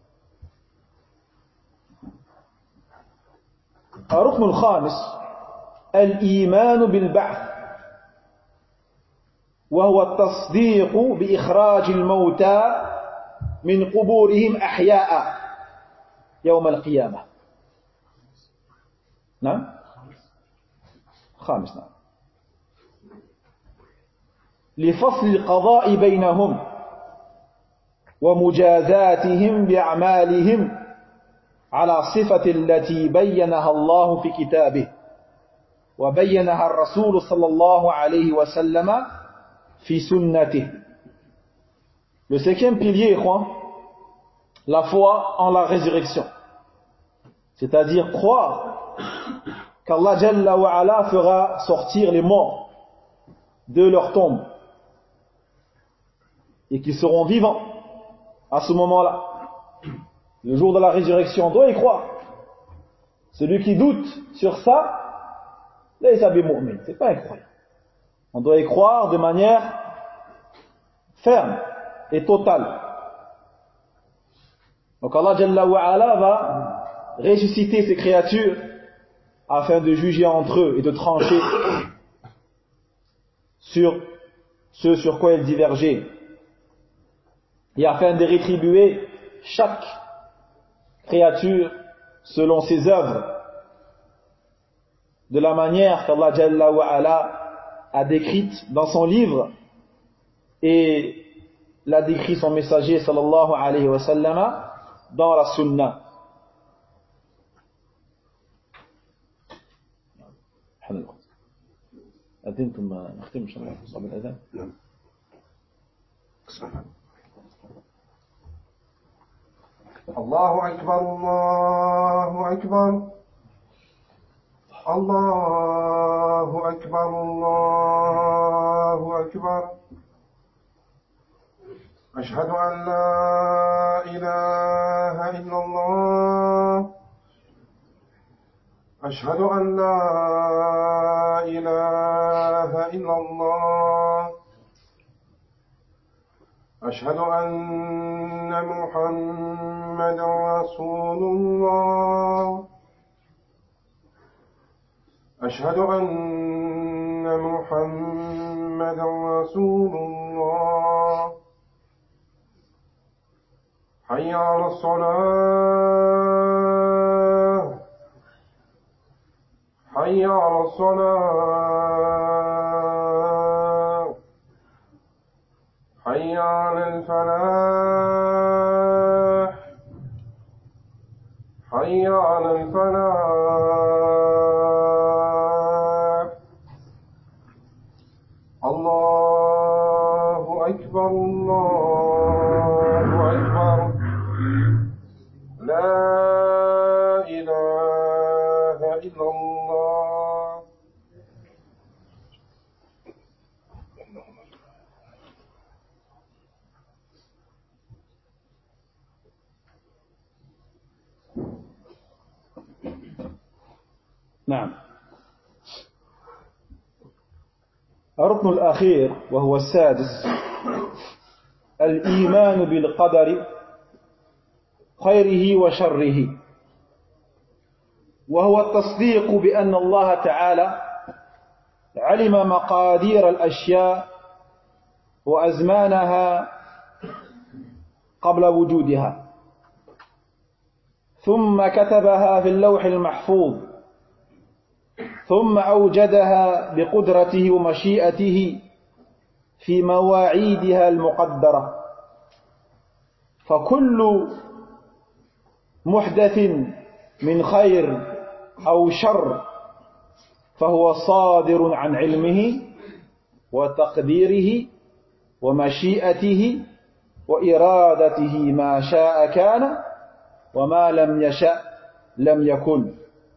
الركن الخامس الإيمان بالبعث وهو التصديق بإخراج الموتى من قبورهم أحياء يوم القيامة. نعم؟ خامس نعم. لفصل القضاء بينهم ومجازاتهم بأعمالهم على صفة التي بينها الله في كتابه وبينها الرسول صلى الله عليه وسلم في سنته. Le cinquième pilier, la foi en la résurrection. C'est-à-dire croire qu'Allah Jalla wa Ala fera sortir les morts de leur tombe et qu'ils seront vivants à ce moment-là. Le jour de la résurrection, on doit y croire. Celui qui doute sur ça, laysa bimu'min, c'est pas incroyable. On doit y croire de manière ferme et totale. Donc Allah Jalla wa Ala va ressusciter ces créatures afin de juger entre eux et de trancher sur ce sur quoi ils divergeaient et afin de rétribuer chaque créature selon ses œuvres de la manière qu'Allah Jalla wa Ala a décrite dans son livre et l'a décrit son messager sallallahu alayhi wa sallam dans la sunna. أذنتم نختم إن شاء الله في صلاة الأذان. نعم. الله أكبر الله أكبر الله أكبر الله أكبر أشهد أن لا إله إلا الله أشهد أن لا إله إلا الله أشهد أن محمدا رسول الله أشهد أن محمدا رسول الله حي على الصلاة حي على الصلاة حي على الفلاح حي على الفلاح الله أكبر الله أكبر لا إله إلا الله. نعم. الركن الأخير وهو السادس الإيمان بالقدر خيره وشره، وهو التصديق بأن الله تعالى علم مقادير الأشياء وأزمانها قبل وجودها، ثم كتبها في اللوح المحفوظ، ثم أوجدها بقدرته ومشيئته في مواعيدها المقدرة. فكل محدث من خير أو شر فهو صادر عن علمه وتقديره ومشيئته وإرادته، ما شاء كان وما لم يشأ لم يكن.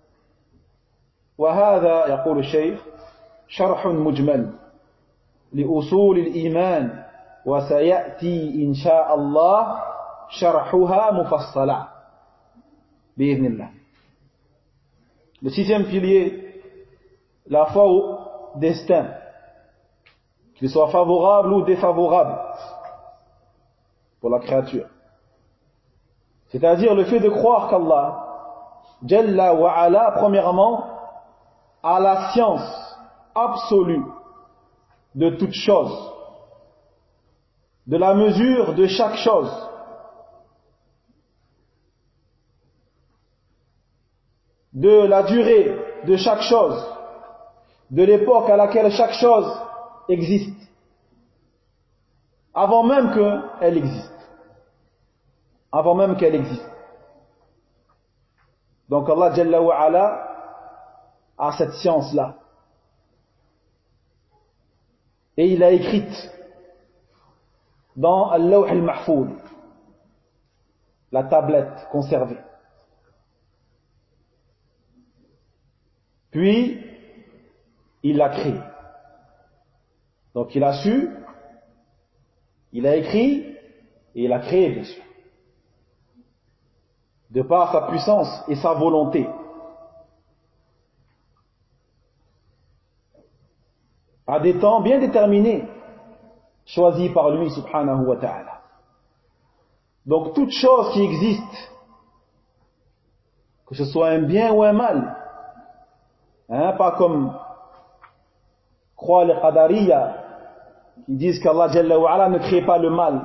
وهذا يقول الشيخ شرح مجمل لأصول الإيمان، وسيأتي إن شاء الله شرحها مفصلا بإذن الله. Le sixième pilier, la foi au destin, qu'il soit favorable ou défavorable pour la créature. C'est-à-dire le fait de croire qu'Allah Jalla wa Ala, premièrement, a la science absolue de toute chose, de la mesure de chaque chose, de la durée de chaque chose, de l'époque à laquelle chaque chose existe, avant même qu'elle existe. Avant même qu'elle existe. Donc Allah Jalla wa Ala a cette science-là. Et il a écrite dans Al-Lawh al-Mahfoud, la tablette conservée. Puis, il l'a créé. Donc il a su, il a écrit, et il a créé, bien sûr. De par sa puissance et sa volonté. À des temps bien déterminés, choisis par lui, subhanahu wa ta'ala. Donc toute chose qui existe, que ce soit un bien ou un mal, pas comme croient les Qadariya, qui disent qu'Allah Jalla wa Ala ne crée pas le mal.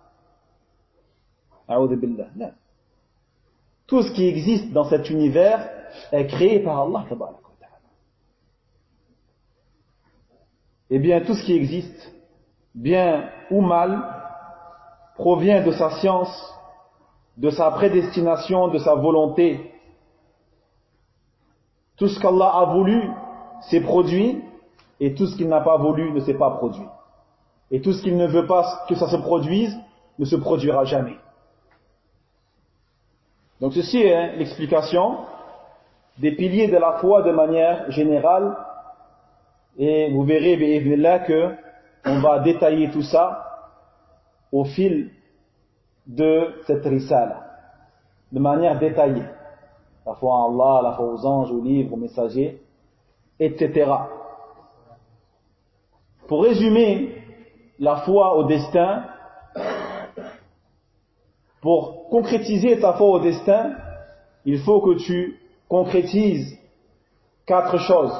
A'udhu billah. Non. Tout ce qui existe dans cet univers est créé par Allah tabaraka wa ta'ala. Eh bien, tout ce qui existe, bien ou mal, provient de sa science, de sa prédestination, de sa volonté. Tout ce qu'Allah a voulu s'est produit, et tout ce qu'il n'a pas voulu ne s'est pas produit. Et tout ce qu'il ne veut pas que ça se produise ne se produira jamais. Donc ceci est l'explication des piliers de la foi de manière générale, et vous verrez bi'idhnillah que on va détailler tout ça au fil de cette risala, de manière détaillée. La foi en Allah, la foi aux anges, aux livres, aux messagers, etc. Pour résumer la foi au destin, pour concrétiser ta foi au destin, il faut que tu concrétises 4 choses.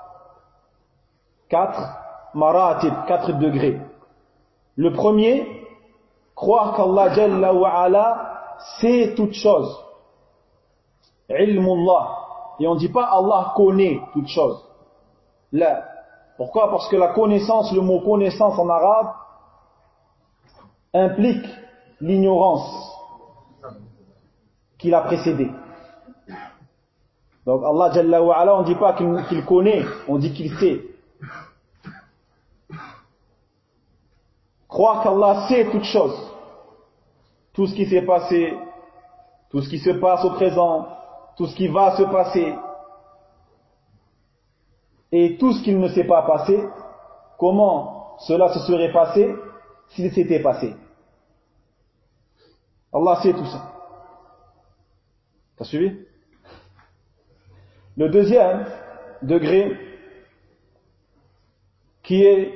4 maratib, 4 degrés. Le premier, croire qu'Allah Jalla wa Ala sait toutes choses. Ilmullah. Et on ne dit pas Allah connaît toutes choses. Là. Pourquoi? Parce que la connaissance, le mot connaissance en arabe, implique l'ignorance qui l'a précédé. Donc Allah Jalla wa Ala, on ne dit pas qu'il connaît, on dit qu'il sait. Croire qu'Allah sait toutes choses, tout ce qui s'est passé, tout ce qui se passe au présent, tout ce qui va se passer, et tout ce qu'il ne s'est pas passé, comment cela se serait passé s'il s'était passé. Allah sait tout ça. T'as suivi? Le deuxième degré, qui est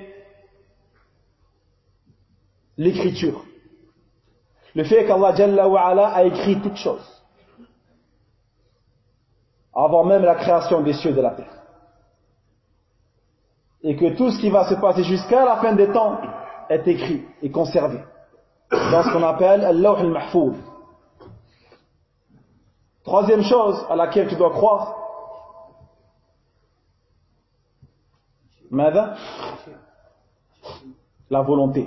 l'écriture. Le fait qu'Allah Jalla wa Ala a écrit toutes choses, avant même la création des cieux et de la terre. Et que tout ce qui va se passer jusqu'à la fin des temps est écrit et conservé dans ce qu'on appelle Al-Lawh al-Mahfoud. Troisième chose à laquelle tu dois croire, Mada? La volonté.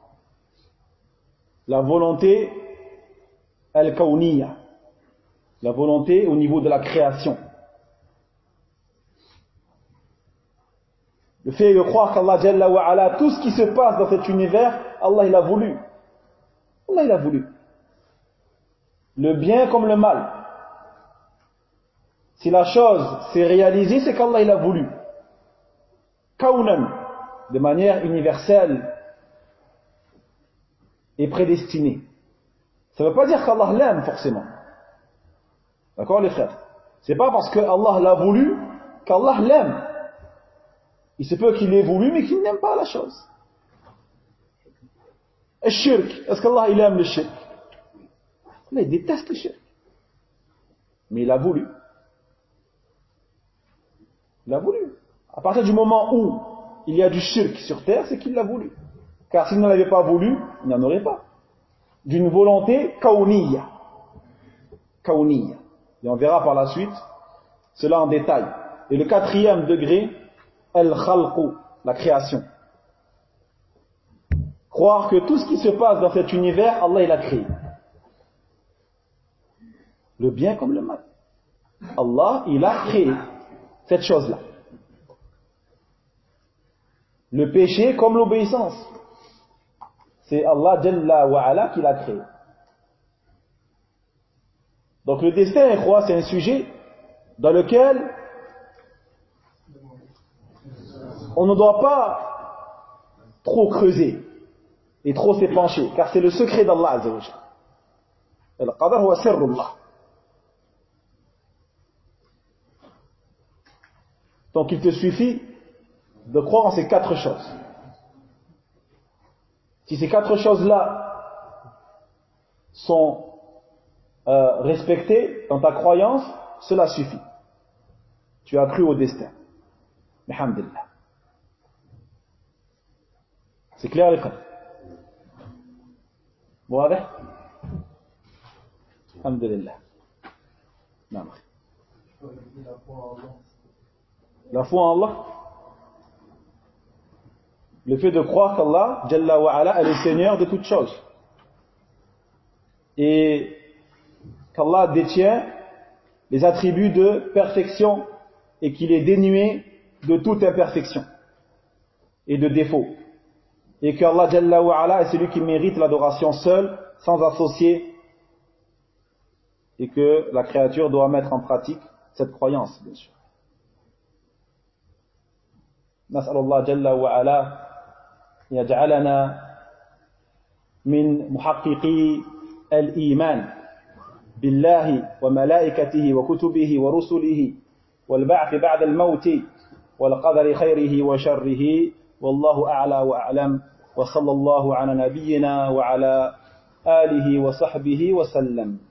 La volonté al-Kawniyya. La volonté au niveau de la création. Le fait de croire qu'Allah Jalla wa Ala, tout ce qui se passe dans cet univers, Allah il a voulu. Allah il a voulu. Le bien comme le mal. Si la chose s'est réalisée, c'est qu'Allah il a voulu. Kaunan, de manière universelle et prédestinée. Ça ne veut pas dire qu'Allah l'aime forcément. D'accord les frères? C'est pas parce que Allah l'a voulu qu'Allah l'aime. Il se peut qu'il ait voulu mais qu'il n'aime pas la chose. Le shirk, est-ce qu'Allah il aime le shirk? Allah il déteste le shirk. Mais il a voulu. Il a voulu. À partir du moment où il y a du shirk sur terre, c'est qu'il l'a voulu. Car s'il ne l'avait pas voulu, il n'y en aurait pas. D'une volonté kawniyya. Kawniyya. Et on verra par la suite cela en détail. Et le quatrième degré, al-khalqu, la création. Croire que tout ce qui se passe dans cet univers, Allah il a créé. Le bien comme le mal. Allah, il a créé cette chose-là. Le péché comme l'obéissance. C'est Allah Jalla wa Ala qui l'a créé. Donc le destin, je crois, c'est un sujet dans lequel on ne doit pas trop creuser et trop s'épancher, car c'est le secret d'Allah Azza wa Jalla. Al-Qadar huwa sirrullah. Donc il te suffit de croire en ces 4 choses. Si ces 4 choses-là sont respectées dans ta croyance, cela suffit. Tu as cru au destin. Alhamdulillah. C'est clair les frères? Bon, allez. Alhamdulillah. Non. La foi en Allah. Le fait de croire qu'Allah, Jalla wa Ala, est le Seigneur de toutes choses. Et qu'Allah détient les attributs de perfection et qu'il est dénué de toute imperfection et de défaut. Et qu'Allah Jalla wa Ala est celui qui mérite l'adoration seul, sans associé, et que la créature doit mettre en pratique cette croyance, bien sûr. نسأل الله جل وعلا يجعلنا من محققي الإيمان بالله وملائكته وكتبه ورسله والبعث بعد الموت والقدر خيره وشره والله أعلى وأعلم وصلى الله على نبينا وعلى آله وصحبه وسلم.